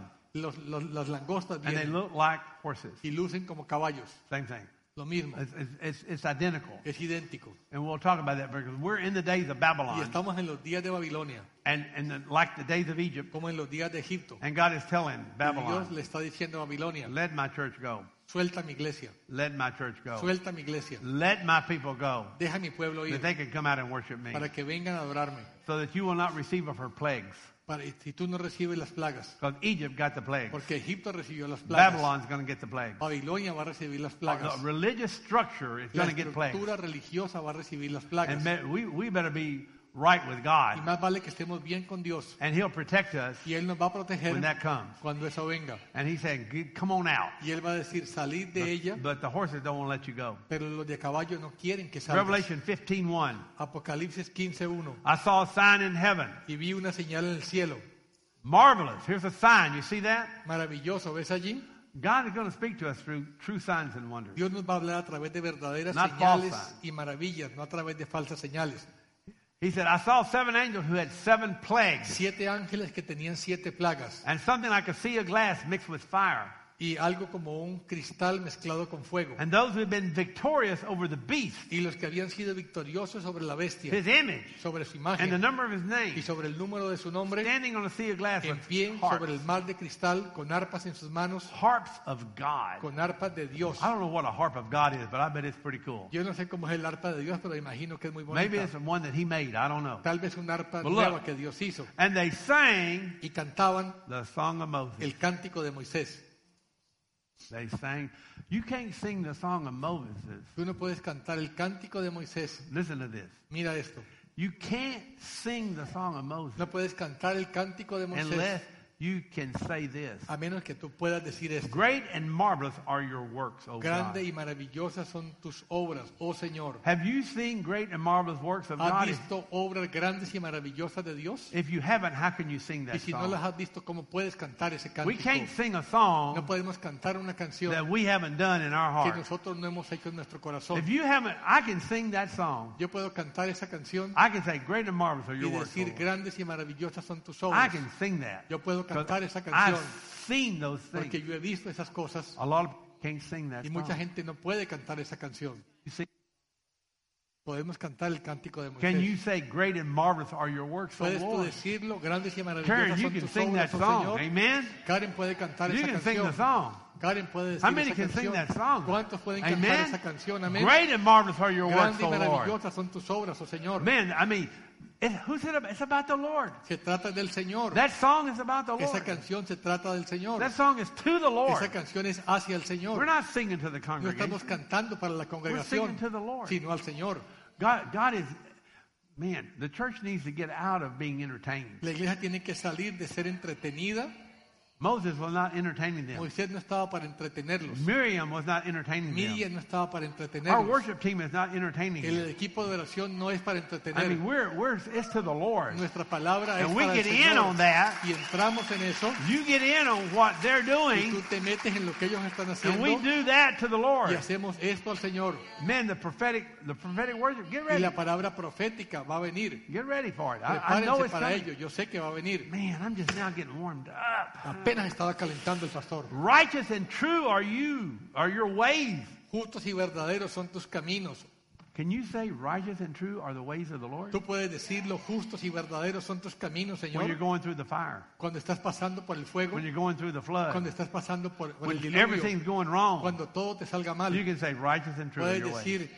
las langostas and they vienen look like horses. y lucen como caballos. Same thing. Lo mismo, It's identical. es idéntico. And we'll talk about that because we're in the days of Y Babylon estamos en los días de Babilonia, like the days of Egypt. como en los días de Egipto. And God is telling Y Dios Babylon, le está diciendo a Babilonia, let my church go. suelta mi iglesia, Let my church go. suelta mi iglesia, Let my people go. deja mi pueblo That ir they can come out and worship me. para que vengan a adorarme. So that you will not receive of her plagues. Si tú no recibes las plagas, Because Egypt got the plagues. porque Egipto recibió las plagas, Babylon's going to get the plagues. Babilonia va a recibir las plagas. The religious structure is La going to get plagues. estructura religiosa va a recibir las plagas. And we better be right with Y God. más vale que estemos bien con Dios. And He'll protect us Y Él nos va a proteger when that comes. cuando eso venga. And He's saying, come on out. Y Él va a decir, salid de ella, But the horses don't want to let you go. pero los de caballo no quieren que salgas. Revelation 15:1. Apocalipsis 15:1. I saw a sign in heaven. Y vi una señal en el cielo. Marvelous. Here's a sign. You see that? Maravilloso, ¿ves allí? God is going to speak to us through true signs and wonders. Dios nos va a hablar a través de verdaderas Not señales false signs. y maravillas, no a través de falsas señales. He said, I saw 7 angels who had 7 plagues. 7 ángeles que tenían 7 plagas. And something like a sea of glass mixed with fire. Y algo como un cristal mezclado con fuego. And those who had been victorious over the beast, Y los que habían sido victoriosos sobre la bestia, his image, sobre su and the imagen number of his y name, sobre el número de su nombre, standing on a sea of glass en with pie harps, sobre el mar de cristal, con arpas en sus manos, harps of God. con arpas de Dios. I don't know what a harp of God is, but I bet it's pretty cool. Yo no sé cómo es el arpa de Dios, pero imagino que es muy Maybe bonita. it's one that he made. I don't know. Tal vez un arpa But nueva look. que Dios hizo. And they sang Y cantaban the song of Moses. el cántico de Moisés. They sang. You can't sing the song of Moses. Tú no puedes cantar el cántico de Moisés. Listen to this. Mira esto. You can't sing the song of Moses No puedes cantar el cántico de Moisés unless you can say this. A menos que tú puedas decir esto. Great and marvelous are your works, O Grande God. y maravillosas son tus obras, oh Señor. Have you seen great and marvelous works of ¿Has God? visto obras grandes y maravillosas de Dios? If you haven't, how can you sing Y that si no song? las has visto, ¿cómo puedes cantar ese We cántico? can't sing a No song podemos cantar una canción that we haven't done in our que heart. nosotros no hemos hecho en nuestro corazón. If you haven't, I can sing that song. Yo puedo cantar esa canción I can say, great and marvelous are y your works, O decir Lord. grandes y maravillosas son tus I obras. can sing that. Yo puedo cantar esa I've canción seen those porque things. yo he visto esas cosas A lot of people can't sing that y mucha song. gente no puede cantar esa canción. You see, Podemos cantar el cántico de can you Moisés. say, great and marvelous are your works, O ¿Puedes tú Lord? decirlo? Grandes y Karen, maravillosas you son can tus sing that obras, oh song. Señor. Amen? Karen puede cantar You esa can sing the canción. song. Karen puede decir How many esa can sing canción. that song? ¿Cuántos pueden cantar Amen? esa canción? Amén. Great and marvelous are your works, Grandes y O Lord. maravillosas son tus obras, oh Señor. Man, I mean, who said it's about the Lord? Se trata del Señor. That song is about the Esa Lord. canción se trata del Señor. That song is to the Lord. Esa canción es hacia el We're Señor. not singing to the No congregation. estamos cantando para la We're congregación, singing to the Lord. sino al Señor. God is, man, the church needs to get out of being entertained. La iglesia tiene que salir de ser entretenida. Moses was not entertaining them. Moisés no estaba para entretenerlos. Miriam was not entertaining them. Miriam no estaba para Our entretenerlos. worship team is not entertaining El them. equipo de oración no es para I mean, entretener. it's to the Lord. Nuestra palabra es And we para el get in Señor. on that. Y entramos en eso. You get in on what they're Y tú doing, te metes en lo que ellos están and we haciendo. do that to the Y Lord. hacemos esto al Señor. Man, the prophetic worship, get Y ready. la palabra profética va a venir. Get ready for it. I know Prepárense it's para coming. ello. Yo sé que va a venir. Man, I'm just now getting warmed up. Apenas estaba calentando el pastor. Righteous and true are your ways. Justos y verdaderos son tus caminos. Can you say righteous and true are the ways of the Lord? Tú puedes decirlo, justos y verdaderos son tus caminos, When you're Señor. going through the fire, Cuando estás pasando por el fuego, when you're going through the flood, cuando estás pasando por el when diluvio, everything's going wrong, cuando todo te salga mal, you can say righteous and true are puedes your ways. decir,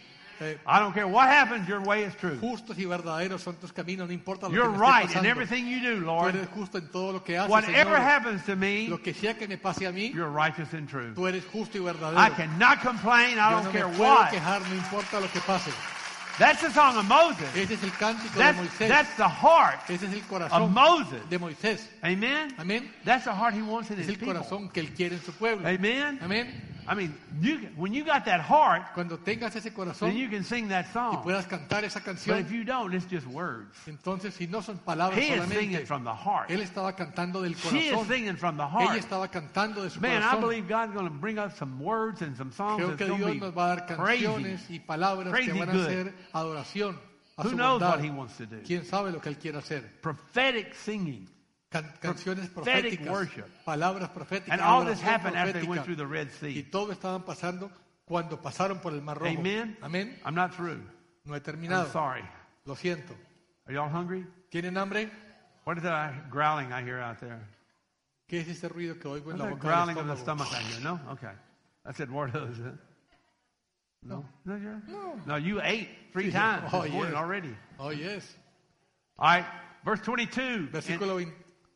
I don't care what happens, your way is true. justos y verdaderos son tus caminos, no importa lo You're que me right esté in pasando. everything you do, Tú Lord. eres justo en todo lo que haces, Whatever Señor. happens to me, Lo que sea que me pase a mí, you're righteous and true. tú eres justo y I verdadero. cannot complain. I Yo don't no care me puedo what. quejar, no importa lo que pase. That's the song of Moses. Ese es el cántico de Moisés. That's the heart Ese es el of corazón Moses. de Moisés. Amen? Amén. That's the heart he wants in Es his el people. corazón que él quiere en su pueblo. Amen? Amén. I mean, when you got that heart, Cuando tengas ese then corazón you can sing that y song. puedas cantar esa But canción, if you don't, it's just words. entonces si no son palabras He is singing solamente, from the heart. él estaba cantando del She is corazón. singing from the Ella heart. estaba cantando de su Man, I corazón. believe God's going to bring us some words and some songs Creo that's que going Dios to nos va a dar be crazy. canciones y palabras que Crazy van a good. ser adoración a Who su knows bondad. what he wants to do? ¿Quién sabe lo que él quiere hacer? Prophetic singing. Canciones Prophetic proféticas, worship. palabras proféticas, And all this adoración happened after they went profética. through the Red Y Sea. todo estaban pasando cuando pasaron por el Mar Rojo. Amen? Amén. I'm not through. No he I'm terminado. sorry. Lo siento. Are y'all hungry? ¿Tienen hambre? What is that growling I hear out there? ¿Qué es ese ruido que oigo en What's la that boca del growling of the estómago? stomach I hear? No? Okay. I said, what is it? No? No, you ate 3 times Oh, this morning yes. already. Oh, yes. All right, verse 22. And Versículo 20.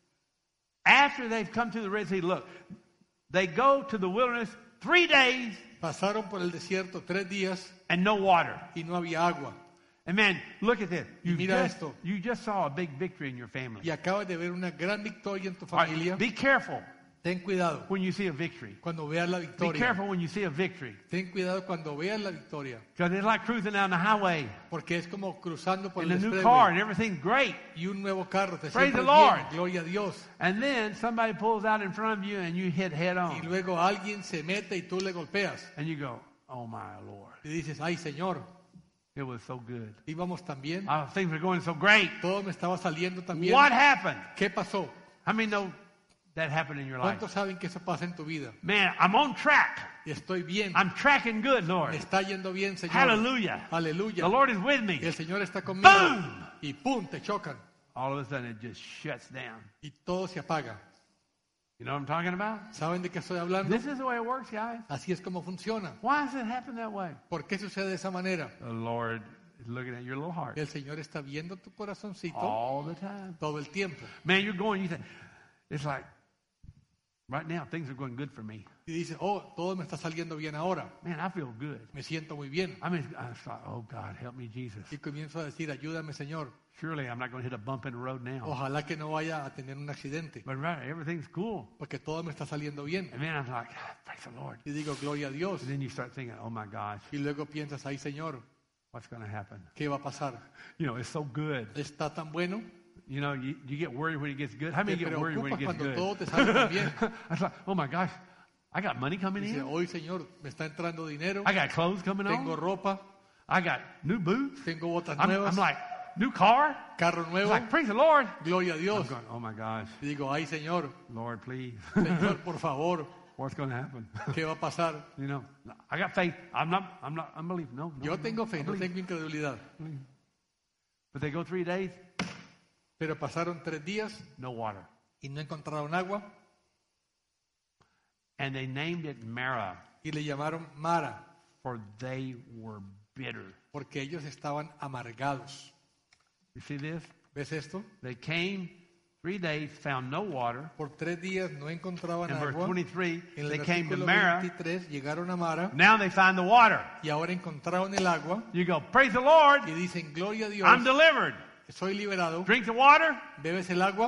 after they've come to the Red Sea, look, they go to the wilderness 3 days Pasaron por el desierto 3 días and no water. y no había agua. And man, look at this. mira esto. You just saw a big victory in your family. Y acabas de ver una gran victoria en tu All right, familia. be careful Ten cuidado when you see a victory. cuando veas la Be victoria. careful when you see a victory. Ten cuidado cuando veas la victoria. Because it's like cruising down the highway Porque es como cruzando por in a el new car and expressway everything's great. y un nuevo carro te Praise sientes the Lord. bien, gloria a Dios. And then somebody pulls out in front of you and you hit head Y on. luego alguien se mete y tú le golpeas. And you go, oh my Lord, Y dices, ay Señor, it was so good. íbamos tan bien. Things were going so great. Todo me estaba saliendo tan bien. What happened? ¿Qué pasó? How many know that happened in your life? ¿Cuántos saben que eso pasa en tu vida? Man, I'm on track. Y estoy bien. I'm tracking good, Lord. Me está yendo bien, Señor. Hallelujah. Aleluya. The Lord is with me. Y el Señor está conmigo. Boom. Y pum, te chocan. All of a sudden it just shuts down. Y todo se apaga. You know what I'm talking about? ¿Saben de qué estoy hablando? This is the way it works, guys. Así es como funciona. Why does it happen that way? ¿Por qué sucede de esa manera? The Lord is looking at your little heart El Señor está viendo tu corazoncito all the time. todo el tiempo. Man, you're going, you think, it's like, right now, things are going good for me. Y dice, oh, todo me está saliendo bien ahora. Man, I feel good. Me siento muy bien. I mean, I thought, oh God, help me, Jesus. Y comienzo a decir, ayúdame, Señor. Surely I'm not going to hit a bump in the road now. Ojalá que no vaya a tener un accidente, But right, everything's cool. porque todo me está saliendo bien. And then I'm like, praise the Lord. Y digo, gloria a Dios. And then you start thinking, oh my gosh, Y luego piensas, ay, Señor, what's going to happen? ¿qué va a pasar? You know, it's so good. Está tan bueno. You know, you get worried when it gets good. How many Te get worried when it preocupas gets cuando good? todo te sale tan bien. I thought, oh my gosh, I got money coming Dice, in. hoy, Señor, me está entrando dinero, I got clothes coming tengo on. ropa, I got new boots. tengo botas I'm nuevas, like, new car. carro It's nuevo, like, praise the Lord. gloria a I'm Dios. going, oh my gosh, Y digo, ay, Señor, Lord, please. Señor, por favor, What's going to happen? ¿qué va a pasar? You know, I got faith. I'm not unbelief. No, Yo tengo fe, I no believe. tengo incredulidad. But they go 3 days, Pero pasaron 3 días no water. y no encontraron agua And they named it Mara, y le llamaron Mara, for they were bitter. porque ellos estaban amargados. You see this? ¿Ves esto? They came 3 days, found no water. Por 3 días no encontraban In verse agua. 23, En they el came to versículo Mara. 23 llegaron a Mara Now they find the water. y ahora encontraron el agua You go, praise the Lord. y dicen, gloria a Dios, I'm delivered. soy liberado. Drink the water. Bebes el agua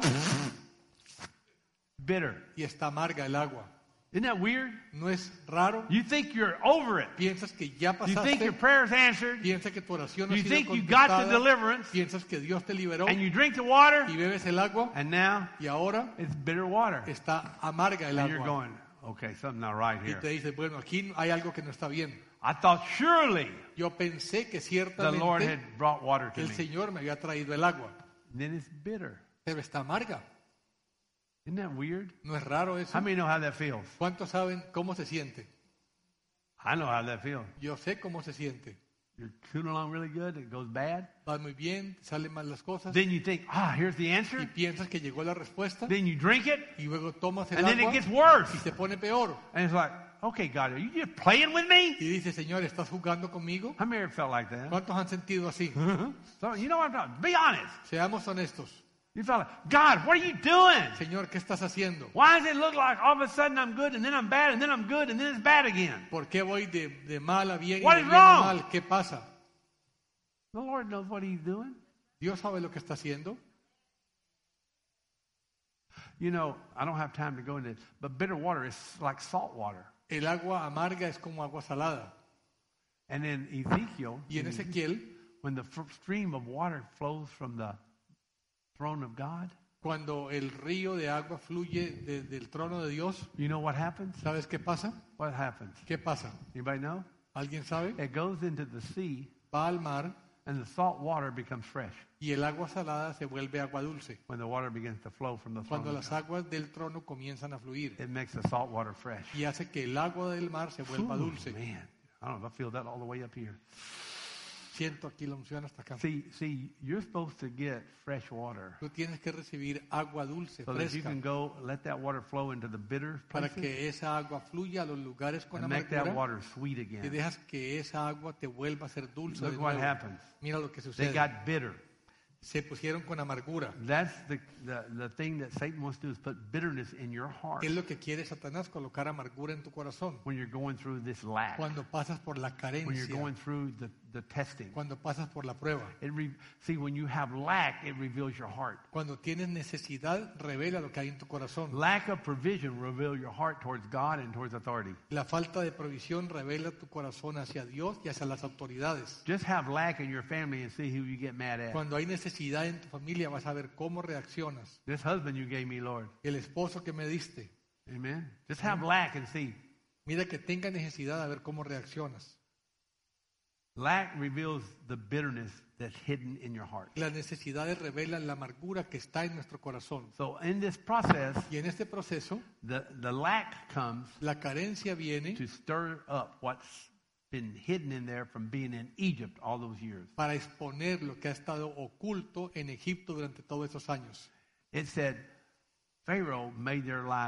Bitter. y está amarga el agua. Isn't that weird? ¿No es raro? You think you're over it. Piensas que ya You think your pasaste, prayer's answered. piensas que tu oración ha You sido think you got the contestada, deliverance. piensas que Dios te liberó And you drink the water. y bebes el agua And now y ahora it's bitter water. está amarga el And you're agua. going, okay, something's not right Y here. te dices, bueno, aquí hay algo que no está bien. I thought surely Yo pensé que the Lord ciertamente had brought water to el me. Señor me había traído el agua, And then it's bitter. pero está amarga. Isn't that weird? ¿No es raro eso? How many know how that feels? ¿Cuántos saben cómo se siente? I know how that feels. Yo sé cómo se siente. You're tooting along really good, it goes bad. Vas muy bien, salen mal las cosas Then you think, here's the y answer. piensas que llegó la respuesta Then you drink it, y luego tomas el and then it agua gets worse. y se pone peor. And it's like, okay, God, are you just playing with me? Y dices, Señor, ¿estás jugando conmigo? How many ever felt like that? ¿Cuántos han sentido así? So, you know what I'm talking about. Be honest. Seamos honestos. You felt like, God, what are you doing? Señor, ¿qué estás haciendo? Why does it look like all of a sudden I'm good and then I'm bad and then I'm good and then it's bad again? ¿Por qué voy de mal a bien y What de is bien a wrong? mal? ¿Qué pasa? The Lord knows what He's doing. Dios sabe lo que está haciendo. You know, I don't have time to go into it, but bitter water is like salt water. El agua amarga es como agua salada. And in Ezekiel, Y en Ezequiel, when the stream of water flows from the throne of God, cuando el río de agua fluye del trono de Dios, you know what happens? ¿sabes qué pasa? What happens? ¿Qué pasa? Anybody know? ¿Alguien sabe? It goes into the sea, Va al mar and the salt water becomes fresh y el agua salada se vuelve agua dulce. when the water begins to flow from the throne Cuando of las God. aguas del trono comienzan a fluir It makes the salt water fresh. y hace que el agua del mar se vuelva Ooh, dulce. man, I don't know if I feel that all the way up here. Siento aquí la unción hasta acá. See, you're supposed to get fresh water Tú tienes que recibir agua dulce, so that you fresca, can go let that water flow into the bitter para places que esa agua fluya a los lugares con and make that amargura water sweet y again. dejas que esa agua te vuelva a ser dulce de Look what nuevo. happens. Mira lo que They sucede. got bitter. Se pusieron con amargura. That's the thing that Satan wants to do is put bitterness in your heart ¿Qué es lo que quiere Satanás? Colocar amargura en tu corazón. when you're going through this lack, Cuando pasas por la when you're carencia, going through the testing. cuando pasas por la prueba. See, when you have lack, it reveals your heart. Cuando tienes necesidad, revela lo que hay en tu corazón. Lack of provision reveals your heart towards God and towards authority. La falta de provisión revela tu corazón hacia Dios y hacia las autoridades. Just have lack in your family and see who you get mad at. Cuando hay necesidad en tu familia, vas a ver cómo reaccionas. This husband you gave me, Lord. El esposo que me diste, Amen. Just have lack and see. mira que tenga necesidad a ver cómo reaccionas. Lack reveals the bitterness that's hidden in your heart. Las necesidades revelan la amargura que está en nuestro corazón. So in this process, Y en este proceso, the lack comes la carencia viene to stir up what's been hidden in there from being in Egypt all those years. para exponer lo que ha estado oculto en Egipto durante todos esos años. It said Pharaoh made their life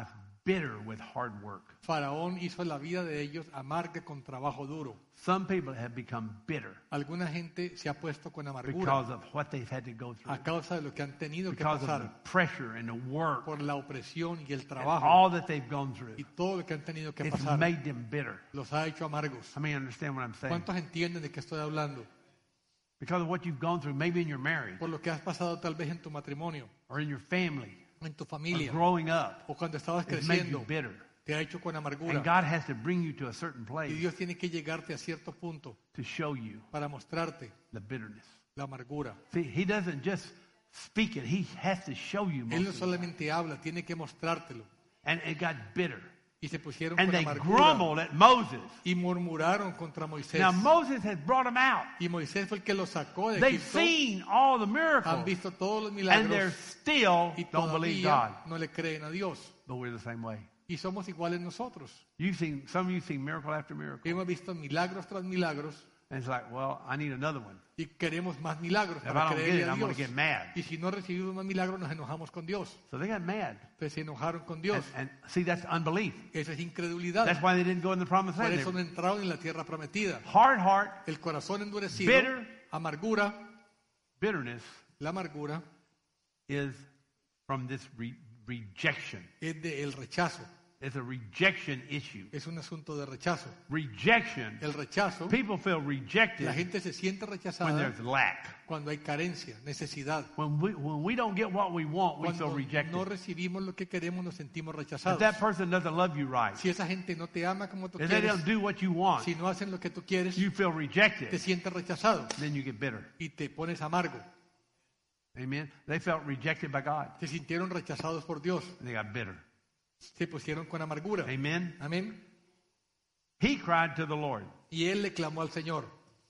bitter with hard work. Faraón hizo la vida de ellos amarga con trabajo duro. Some people have become bitter Alguna gente se ha puesto con amargura because of what they've had to go through, a causa de lo que han tenido que because of the pasar pressure and the work por la opresión y el and trabajo all that they've gone through. y todo lo que han tenido que It's pasar. made them bitter. Los ha hecho amargos. How many understand what I'm saying? ¿Cuántos entienden de qué estoy hablando? Because of what you've gone through, maybe in your marriage Por lo que has pasado tal vez en tu matrimonio, or in your family en tu or familia, growing up, o cuando estabas it's made you creciendo, bitter. te ha hecho con And amargura. God has to bring you to a certain Y place Dios tiene que llegarte a cierto punto to show you para mostrarte the bitterness. la amargura. See, He doesn't just speak it, He has to show you Él no most of it. solamente habla, tiene que mostrártelo. And it got bitter. Y se pusieron And con they amargura grumbled at Moses. y murmuraron contra Moisés. Now, Moses had brought them out. Y Moisés fue el que los sacó de They've Egipto. seen all the Han miracles. visto todos los And they're milagros still y don't believe God. todavía no le creen a Dios. But we're the same way. Y somos iguales nosotros. Some of you seen miracle after miracle. Hemos visto milagros tras milagros And it's like, well, I need another one. y queremos más milagros If I para don't get creerle it, a I'm going to Dios. get mad. Y si no recibimos más milagros, nos enojamos con Dios. So they got mad. Entonces se enojaron con Dios. And see, that's unbelief. Eso es incredulidad. That's why they didn't go in the promised Por land. eso no entraron en la tierra prometida. Hard heart, El corazón endurecido, Bitter. amargura, bitterness la amargura is from this rejection. es del rechazo. It's a rejection issue. Es un asunto de rechazo. Rejection. El rechazo, People feel rejected la gente se siente when rechazada there's lack. cuando hay carencia, necesidad. When we don't get what we want, we feel Cuando rejected. no recibimos lo que queremos, nos sentimos If rechazados. that person doesn't love you right, Si esa gente no te ama como tú if they quieres, don't do what you want, si no hacen lo que tú quieres, you feel te rejected. sientes rechazado Then you get bitter. y te pones amargo. Amen. They felt rejected by God. Se sintieron rechazados por Dios. They got bitter. Se pusieron con amargura. Amen. Amén. He cried to the Lord. Y él le clamó al Señor.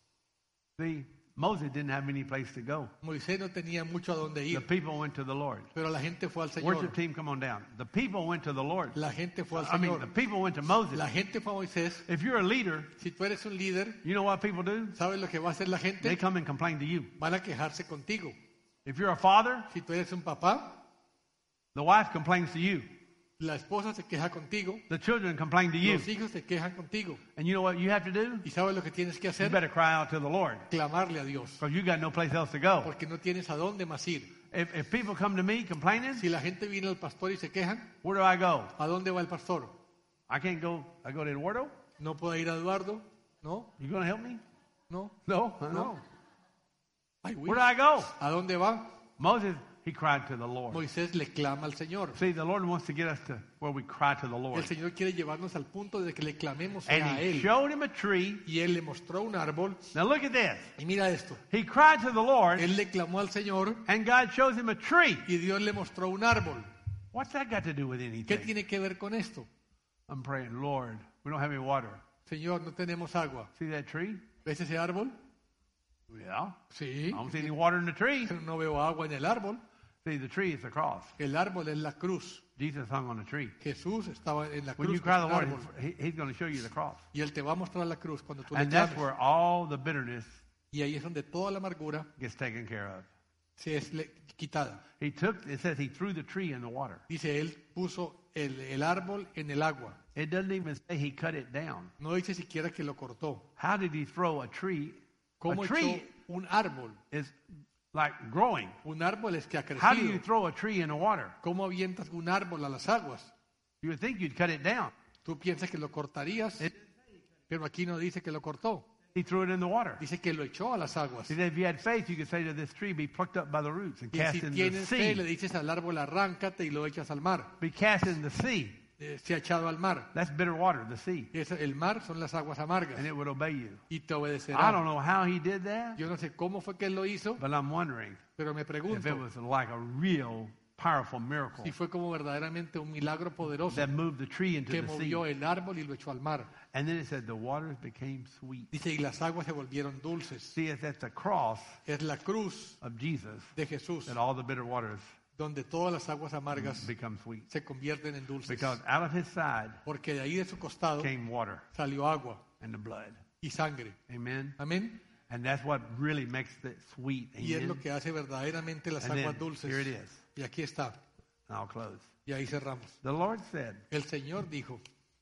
See, Moses didn't have any place to go. Moisés no tenía mucho a dónde The ir, people went to the Lord. pero la gente fue al Worship Señor. team, come on down. The people went to the Lord. La gente fue al I mean, the Señor. people went to Moses. La gente fue a Moisés. If you're a leader, Si tú eres un líder, you know what people do? ¿sabes lo que va a hacer la They gente? come and complain to you. Van a quejarse contigo. If you're a father, Si tú eres un papá, the wife complains to you. la esposa se queja contigo. The children complain to you. Los hijos se quejan contigo. And you know what you have to do? ¿Y sabes lo que tienes que You hacer? better cry out to the Lord Clamarle a Dios. because you got no place else to go. Porque no tienes a dónde más ir. If people come to me complaining, Si la gente viene al pastor y se quejan, where do I go? ¿a dónde va el pastor? I can't go. I go to Eduardo. ¿No puede ir a Eduardo? ¿No? You going to help me? ¿No? No. No. Ay, Where do I go? ¿A dónde va? Moses, he cried to the Lord. Moisés le clama al Señor. See, the Lord wants to get us to where we cry to the Lord. El Señor quiere llevarnos al punto de que le clamemos And a he Él. showed him a tree. Y Él le mostró un árbol. Now look at this. Y mira esto. He cried to the Lord, Él le clamó al Señor and God shows him a tree. y Dios le mostró un árbol. What's that got to do with ¿Qué anything? tiene que ver con esto? I'm praying, Lord, we don't have any water. Señor, no tenemos agua. See that tree? ¿Ves ese árbol? Yeah. Sí. I don't see any water in the tree. Pero no veo agua en el árbol. See, the tree is the cross. El árbol es la cruz. Jesus hung on a tree. Jesús estaba en la When you cruz. cry to con the el Lord, árbol. he's going to show you the cross. Y Él te va a mostrar la cruz cuando tú le And that's clames. where all the bitterness Y ahí es donde toda la amargura gets taken care of. se es quitada. It says he threw the tree in the water. Dice, Él puso el árbol en el agua. It doesn't even say he cut it down. No dice siquiera que lo cortó. How did he throw a tree? ¿Cómo A echó tree un árbol? is like growing. Un árbol es que ha How do you crecido. throw a tree in the water? ¿Cómo avientas un árbol a las aguas? You would think you'd cut it down. Tú piensas que lo cortarías, pero aquí no dice que lo cortó. He threw it in the water. Dice que lo echó a las aguas. See, if you had faith, you could say to this tree, be plucked up by the roots and Y cast si in the tienes fe, le sea. dices al árbol, arráncate y lo echas al mar. Be cast in the sea. Se ha echado al mar. That's bitter water, the sea. El mar son las aguas amargas. And it would obey you. Y te I don't obedecerá. know how he did that, Yo no sé cómo fue que él lo hizo, but I'm wondering pero me if pregunto it was like a real powerful miracle si fue como verdaderamente un milagro poderoso that moved the tree into que the sea. movió el árbol y lo echó al mar. And then it said the waters became sweet. Dice, y las aguas se volvieron dulces. See, it's at the cross Es la cruz of Jesus de Jesús, that all the bitter waters donde todas las aguas amargas become sweet. se convierten en dulces. Because out of his side Porque de ahí de su costado came water salió agua and the blood. y sangre. Amen. Amén. And that's what really makes it sweet. Y es lo Amen. que hace verdaderamente las And then, aguas dulces. here it is. Y aquí está. And I'll close. Y ahí cerramos. The Lord said, El Señor dijo,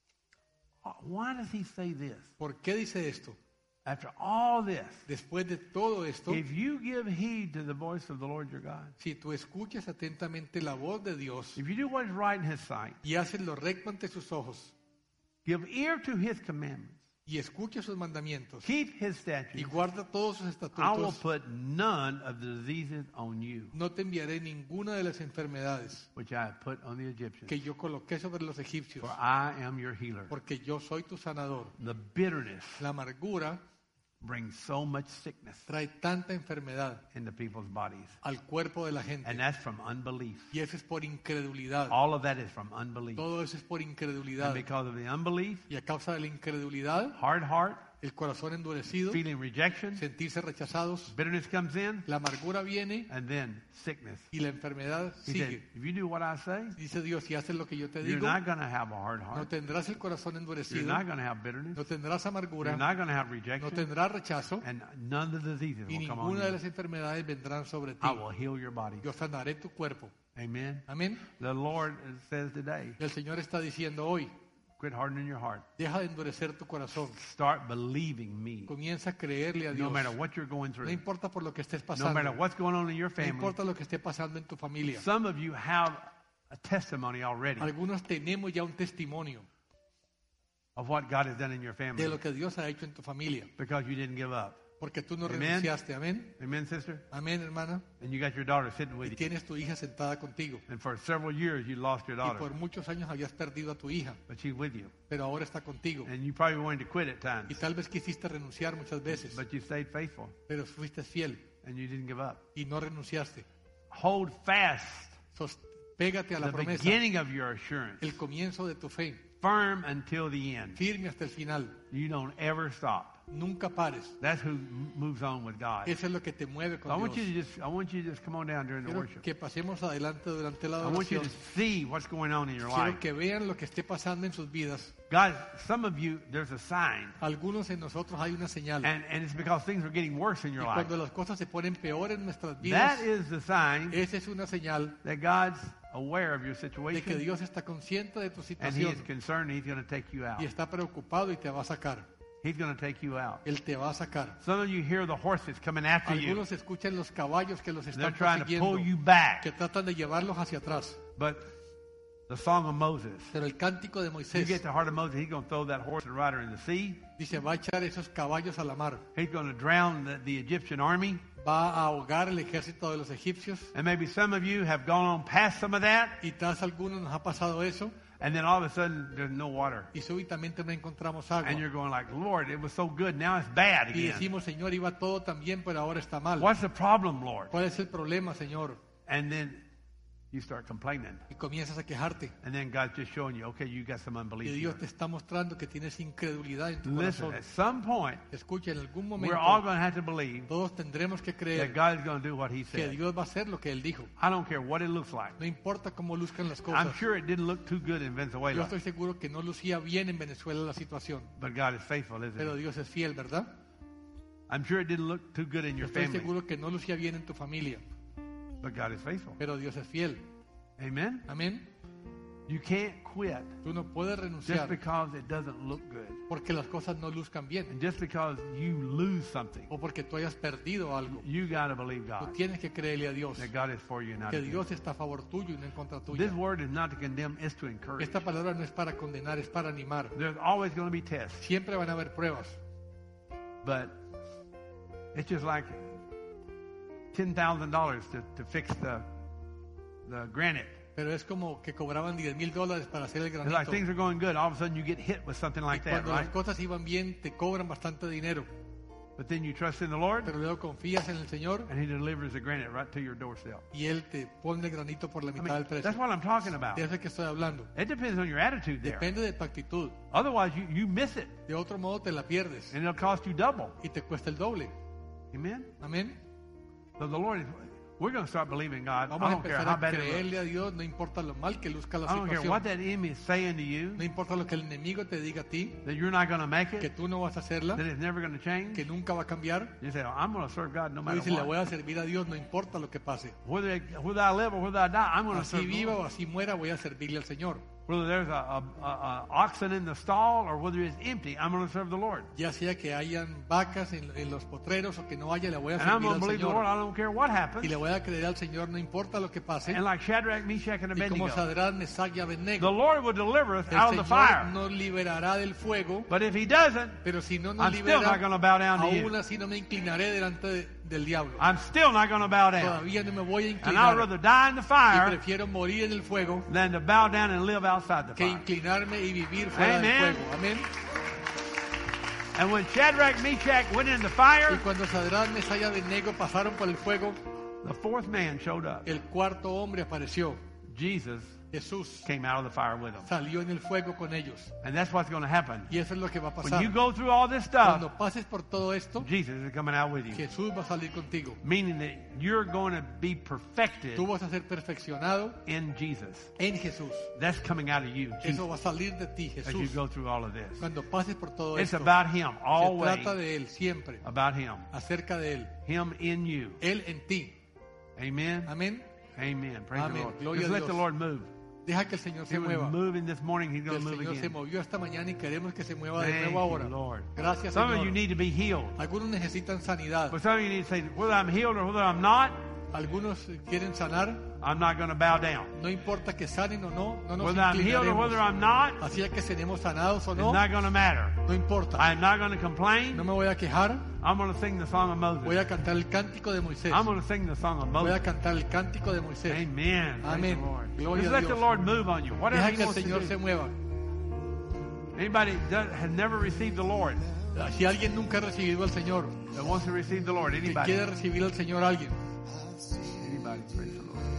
why does he say this? ¿por qué dice esto? After all this, Después de todo esto, if you give heed to the voice of the Lord your God, si tú escuchas atentamente la voz de Dios if you do what is right in his sight, y haces lo recto ante sus ojos give ear to his commandments, y escuchas sus mandamientos keep his y statutes, guarda todos sus I will estatutos, put none of the diseases on you, no te enviaré ninguna de las enfermedades which I have put on the Egyptians, que yo coloqué sobre los egipcios, for I am your healer. porque yo soy tu sanador. The bitterness La amargura brings so much sickness trae tanta enfermedad into people's bodies, al cuerpo de la and gente that's from unbelief. y eso es por incredulidad. All of that is from unbelief. Todo eso es por And incredulidad. because of the unbelief, Y a causa de la incredulidad, hard heart, el corazón endurecido, feeling rejection, sentirse rechazados, bitterness comes in, la amargura viene and then sickness. y la enfermedad He said, sigue. if you do what I say, Dice Dios, si haces lo que yo te you're digo, not going to have a hard no heart. tendrás el corazón You're endurecido, not going to have bitterness. no tendrás You're amargura, not going to have no rejection. tendrás rechazo And none of the diseases y will come on ninguna de you. las enfermedades vendrán sobre ti. I will heal your body. Yo sanaré tu cuerpo. Amen. Amén. The Lord says today, El Señor está diciendo hoy, quit hardening your heart. deja de endurecer tu corazón. Start believing me. Comienza a creerle a No Dios. matter what you're going No through. importa por lo que estés No matter pasando. what's going on in your No family. importa lo que esté pasando en tu familia. Some of you have a testimony already Algunos tenemos ya un testimonio of what God has done in your de family lo que Dios ha hecho en tu familia. because you didn't give up. Porque tú no Amen. renunciaste. Amén. Amen, sister? Amén, hermana. And you got your daughter sitting Y with you. tienes tu hija sentada contigo. And for several years you lost your Y daughter. por muchos años habías perdido a tu hija, But she's with you. pero ahora está contigo. And you probably wanted to quit at Y times. tal vez quisiste renunciar muchas veces, But you stayed faithful. pero fuiste fiel And you didn't give up. y no renunciaste. Hold fast Pégate a la the promesa, beginning of your assurance. el comienzo de tu fe, Firm until the end. firme hasta el final. You don't ever stop. Nunca pares. That's who moves on with God. Eso es lo que te mueve So I con want Dios. I want you to just come on down during the Quiero worship. que pasemos adelante durante la I want you adoración. to see what's going on in your Quiero life. que vean lo que esté pasando en sus vidas. God, some of you, there's a sign. Algunos en nosotros hay una señal. And it's because things are getting worse in Y your life. cuando las cosas se ponen peor en nuestras That vidas, is the sign esa es una señal that God's aware of your de que situation Dios está consciente de tu and He is situación concerned He's going to take you out. y está preocupado y te va a sacar. He's going to take you out. Él te va a sacar. Some of you hear the horses coming after you. Algunos escuchan los caballos que los They're están trying to pull persiguiendo, you back. que tratan de llevarlos hacia atrás. But the song of Moses, Pero el cántico de you Moisés get the heart of Moses, He's going to throw that horse and rider in the sea. dice, va a echar esos caballos a la mar, He's going to drown the Egyptian army. va a ahogar el ejército de los egipcios. And maybe some of you have gone on past some of that, Y tras algunos nos ha pasado eso and then all of a sudden there's no water. y súbitamente no encontramos agua. And you're going like, Lord, it was so good, now it's bad Y again. decimos, Señor, iba todo tan bien, pero ahora está mal. What's the problem, Lord? ¿Cuál es el problema, Señor? And then you start complaining. Y comienzas a quejarte. And then God's just showing you, okay, you got some Y unbelief Dios here. te está mostrando que tienes incredulidad en tu Listen, corazón. at some point, Escucha, en algún we're all momento going to have to believe todos tendremos que that creer God's going to do what He que said. Dios va a hacer lo que Él dijo. I don't care what it looks like. No importa cómo luzcan las I'm cosas. sure it didn't look too good in Yo Venezuela, estoy seguro que no lucía bien en Venezuela la situación. but God is faithful, Pero isn't He? Dios es fiel, ¿verdad? I'm sure it didn't look too good in your Estoy family, seguro que no lucía bien en tu familia. but God is faithful. Pero Dios es fiel. Amen? Amén. You can't quit Tú no puedes just renunciar because it doesn't look good. porque las cosas no luzcan bien. And just because you lose something, O porque tú hayas perdido algo. you got to believe Tú God, tienes que creerle a Dios. that God is for you, not Que against Dios you. está a favor tuyo y no en contra This tuya. word is not to condemn, it's to encourage. Esta palabra no es para condenar, es para animar. There's always going to be tests, Siempre van a haber pruebas. but it's just like $10,000 to fix the granite. Pero es como que cobraban $10,000 para hacer el It's like granito. things are going good, all of a sudden you get hit with something Y like that, cuando right? las cosas iban bien, te cobran bastante dinero. But then you trust in the Lord, Pero luego confías en el Señor and He delivers the granite right to your doorstep. y Él te pone el granito por la I mitad del mean, that's precio. what I'm talking about. De eso es que estoy hablando. It depends on your attitude there. Depende de tu actitud. Otherwise, you miss it, De otro modo te la pierdes and it'll cost you double. y te cuesta el doble. Amen? Amén. So the Lord is, We're going to start believing God. Vamos I a don't care empezar how a bad it looks. creerle a Dios, no importa lo mal que luzca la I don't care what situación. that enemy is saying to you, No importa lo que el enemigo te diga a ti, that you're not going to make que it, tú no vas a hacerla, that it's never going to change. que nunca va a cambiar. You say, I'm going to serve God no Tú matter dices, le voy what. a servir a Dios, no importa lo que pase. Whether I live or whether I die, I'm going to Así serve the viva Lord. o así muera, voy a servirle al Señor. Whether there's a oxen in the stall or whether it's empty, I'm going to serve the Lord. Ya sea que hayan vacas en los potreros o que no haya, le voy a And I'm servir going to al believe the Lord. Señor. I don't care what Y happens. le voy a creer al Señor, no importa lo que pase. And like Shadrach, Meshach, and Y como Abednego, Sadrach, Mesach y the Abednego, Lord will deliver us el out of the Señor fire. nos liberará del fuego, But if He doesn't, pero si no nos I'm still not going libera, to bow down to aún you. así no me inclinaré delante del diablo. I'm still not going to bow down. Todavía no me voy a And I'd inclinar. rather die in the Y fire prefiero morir en el fuego than to bow down and live outside the que fire. inclinarme y vivir fuera del Amen. fuego. Amén. And when Shadrach, Meshach went in the Y fire, cuando Sadrach, Mesach y Abednego pasaron por el fuego, the fourth man showed up. el cuarto hombre apareció. Jesus Jesús came out of the fire with them. salió en el fuego con ellos. And that's what's going to happen. Y eso es lo que va a When pasar. you go through all this stuff, Cuando pases por todo esto, Jesus is coming out with you. Jesús va a salir contigo. Meaning that you're going to be perfected Tú vas a ser perfeccionado in Jesus. en Jesús. That's coming out of you, Eso Jesus, va a salir de ti, as you Jesús. go through all of this. Cuando pases por todo It's esto, about Him, se always trata de Él, siempre, about Him. acerca de Él. Him in you. Él en ti. Amen. Amén. Amen. Praise the Amén. Lord. Gloria Just a let the Dios. Lord move. Deja que el Señor se He was mueva. moving this morning. He's going El to move Señor se again. movió esta mañana y queremos que se mueva de Thank nuevo ahora. you, Lord. Gracias, Some of you Señor. need to be healed. Algunos necesitan sanidad. But some of you need to say, whether I'm healed or whether I'm not, Algunos quieren sanar. I'm not going to bow down. No importa que sanen o no, no nos Whether I'm healed or whether I'm not, Así es que seremos sanados o it's no, not going to matter. no importa. I'm not going to complain. No me voy a quejar. I'm going to sing the song of Voy Moses. a cantar el cántico de Moisés. I'm going to sing the song of Voy a Moses. cantar el cántico de Moisés. Amen. Praise Amén. the Lord. Gloria Just a let the Dios. Lord move on you. Whatever Deja He que el wants to Señor se do. mueva. Anybody that has never received the Lord, Si alguien nunca ha recibido al Señor, that wants to receive the Lord, que anybody? quiere recibir al Señor alguien, Anybody, praise the Lord.